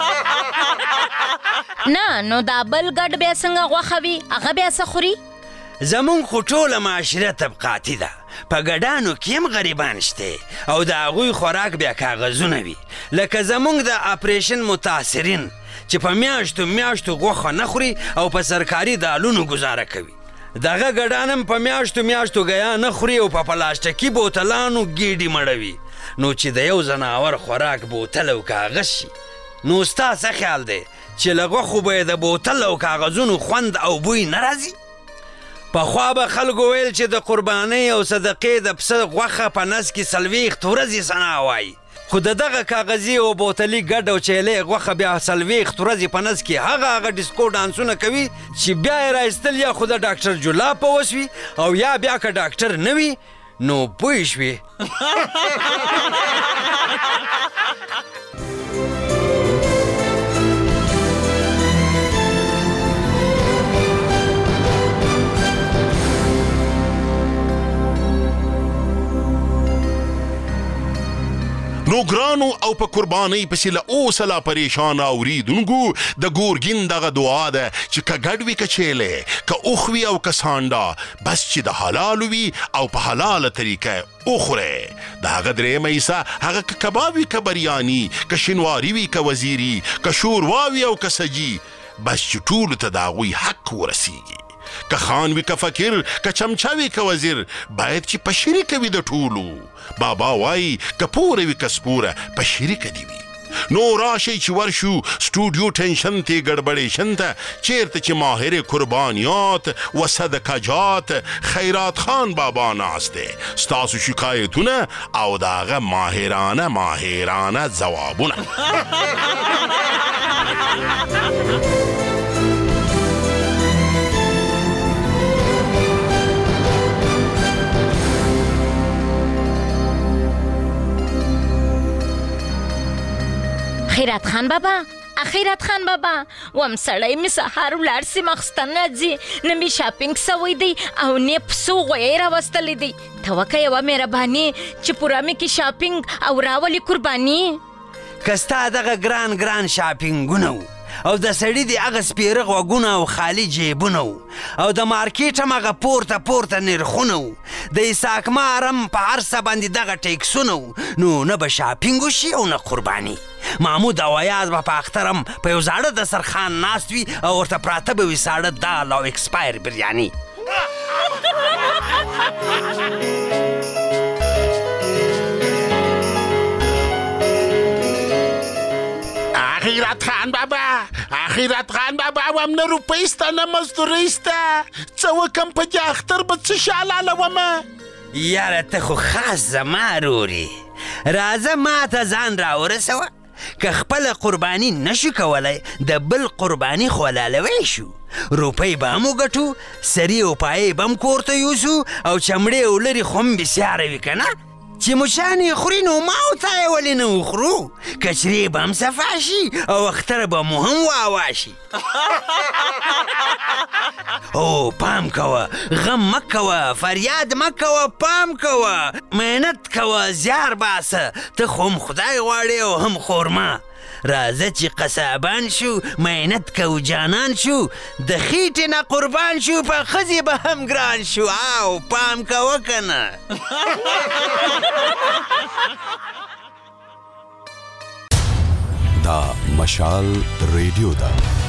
نه نو دا بل ګډ بیا څنګه غوښه وي هغه بیا څه خوري؟ زمونږ خو ټوله معاشره طبقاتي ده په ګډانو کې هم غریبان شته او د هغوی خوراک بیا کاغذونه وي لکه زمونږ د اپریشن متاثرین چې په میاشتو غوښه نه خوري او په سرکاري دالونو ګزاره کوي دغه ګډان هم په میاشتو ګیا نه خوري او په پلاستیکي بوتلانو ګیډې مړوي نو چې د یو زناور خوراک بوتل او کاغذ شي نو ستا څه خیال دی چې له غوښو به یې د بوتل او کاغذونو خوند او بوی نه راځي؟ پخوا به خلکو ویل چې د قربانۍ او صدقې د پسه غوښه په نس کې 40 ورځې ثنا وایي خو د دغه کاغذي او بوتلي ګډ او چیلې غوښه بیا 40 ورځې په نس کې هغه ډیسکو ډانسونه کوي چې بیا یې رایستل یا خو د ډاکټر جلا په وس وي او یا بیا که ډاکټر نه وي نو پوه شوې. نو ګرانو او په قربانۍ پسې له اوسه لا پریشانه اوریدونکو د ګورګین دغه دعا ده چې که ګډ وي که چیلی که اوښ وي او که سانډا بس چې د حلالو وي او په حلاله طریقه وخورئ. د هغه درېیمه حصه هغه که کباب وي که بریاني که شینواري وي که وزیري که شوروا وي او که سجي بس چې ټولو ته د هغوی حق ورسیږي که خان وي که فقیر که چمچه وي که وزیر باید چې په شریکه وي د ټولو. بابا وایي که پوره وي که سپوره په شریکه دي وي. نو راشئ چې ورشو سټوډیو ټینشن ته ګډبډیشن ته چیرته چې ماهر قربانیات و صدقجات خیرات خان بابا ناست دی ستاسو شکایتونه او د هغه ماهرانه ځوابونه. خیرات خان بابا اخیرات خان بابا وم سړی می سهار ولاړ سي مخستنه ځي نه می شاپینګ سوی دی او نه پسو غوی راوستلی دی ته وکه یوه مهرباني چې پوره مې کې شاپینګ او راولي قرباني که ستا دغه ګران ګران شاپینګونه و او د سړي د هغه سپېره غوږونه او خالي جیبونه و او د مارکیټ هم هغه پورته نرخونه و د اساکمار هم په هر څه باندې دغه ټیکسونه و نو نه به شاپینګ وشي او نه قرباني محمود او ایاز به په اختر هم په یو زاړه دسترخوان ناست وي او ورته پراته به وي ساړه دال او اکسپایر بریاني اخیرات خان بابا وم نه روپۍ سته نه مزدورۍ سته څه وکم په دې اختر به څه شالاله ومه یاره ته خو خاص زما رورې راځه ما ته ځان راورسوه که خپله قرباني نشو کولی د بل قرباني خو حلالوی شو روپۍ به هم وګټو سري او پایې به هم کور ته یوسو او چمړې او لرې خو هم بسیاره وي که نه چې مچان یې خوري نو ما او تا یې ولې نه وخورو کچرې به هم صفا شي او اختر به مو هم واوا شي او پام کوه غم مه کوه فریاد مه کوه پام کوه محنت کوه زیار باسه ته خو هم خدای غواړې او هم خورما راځه چې قصابان شو محنت کو جانان شو د خېټې نه قربان شو په ښځې به هم ګران شو او پام کوه که نه دا مشال ریډیو ده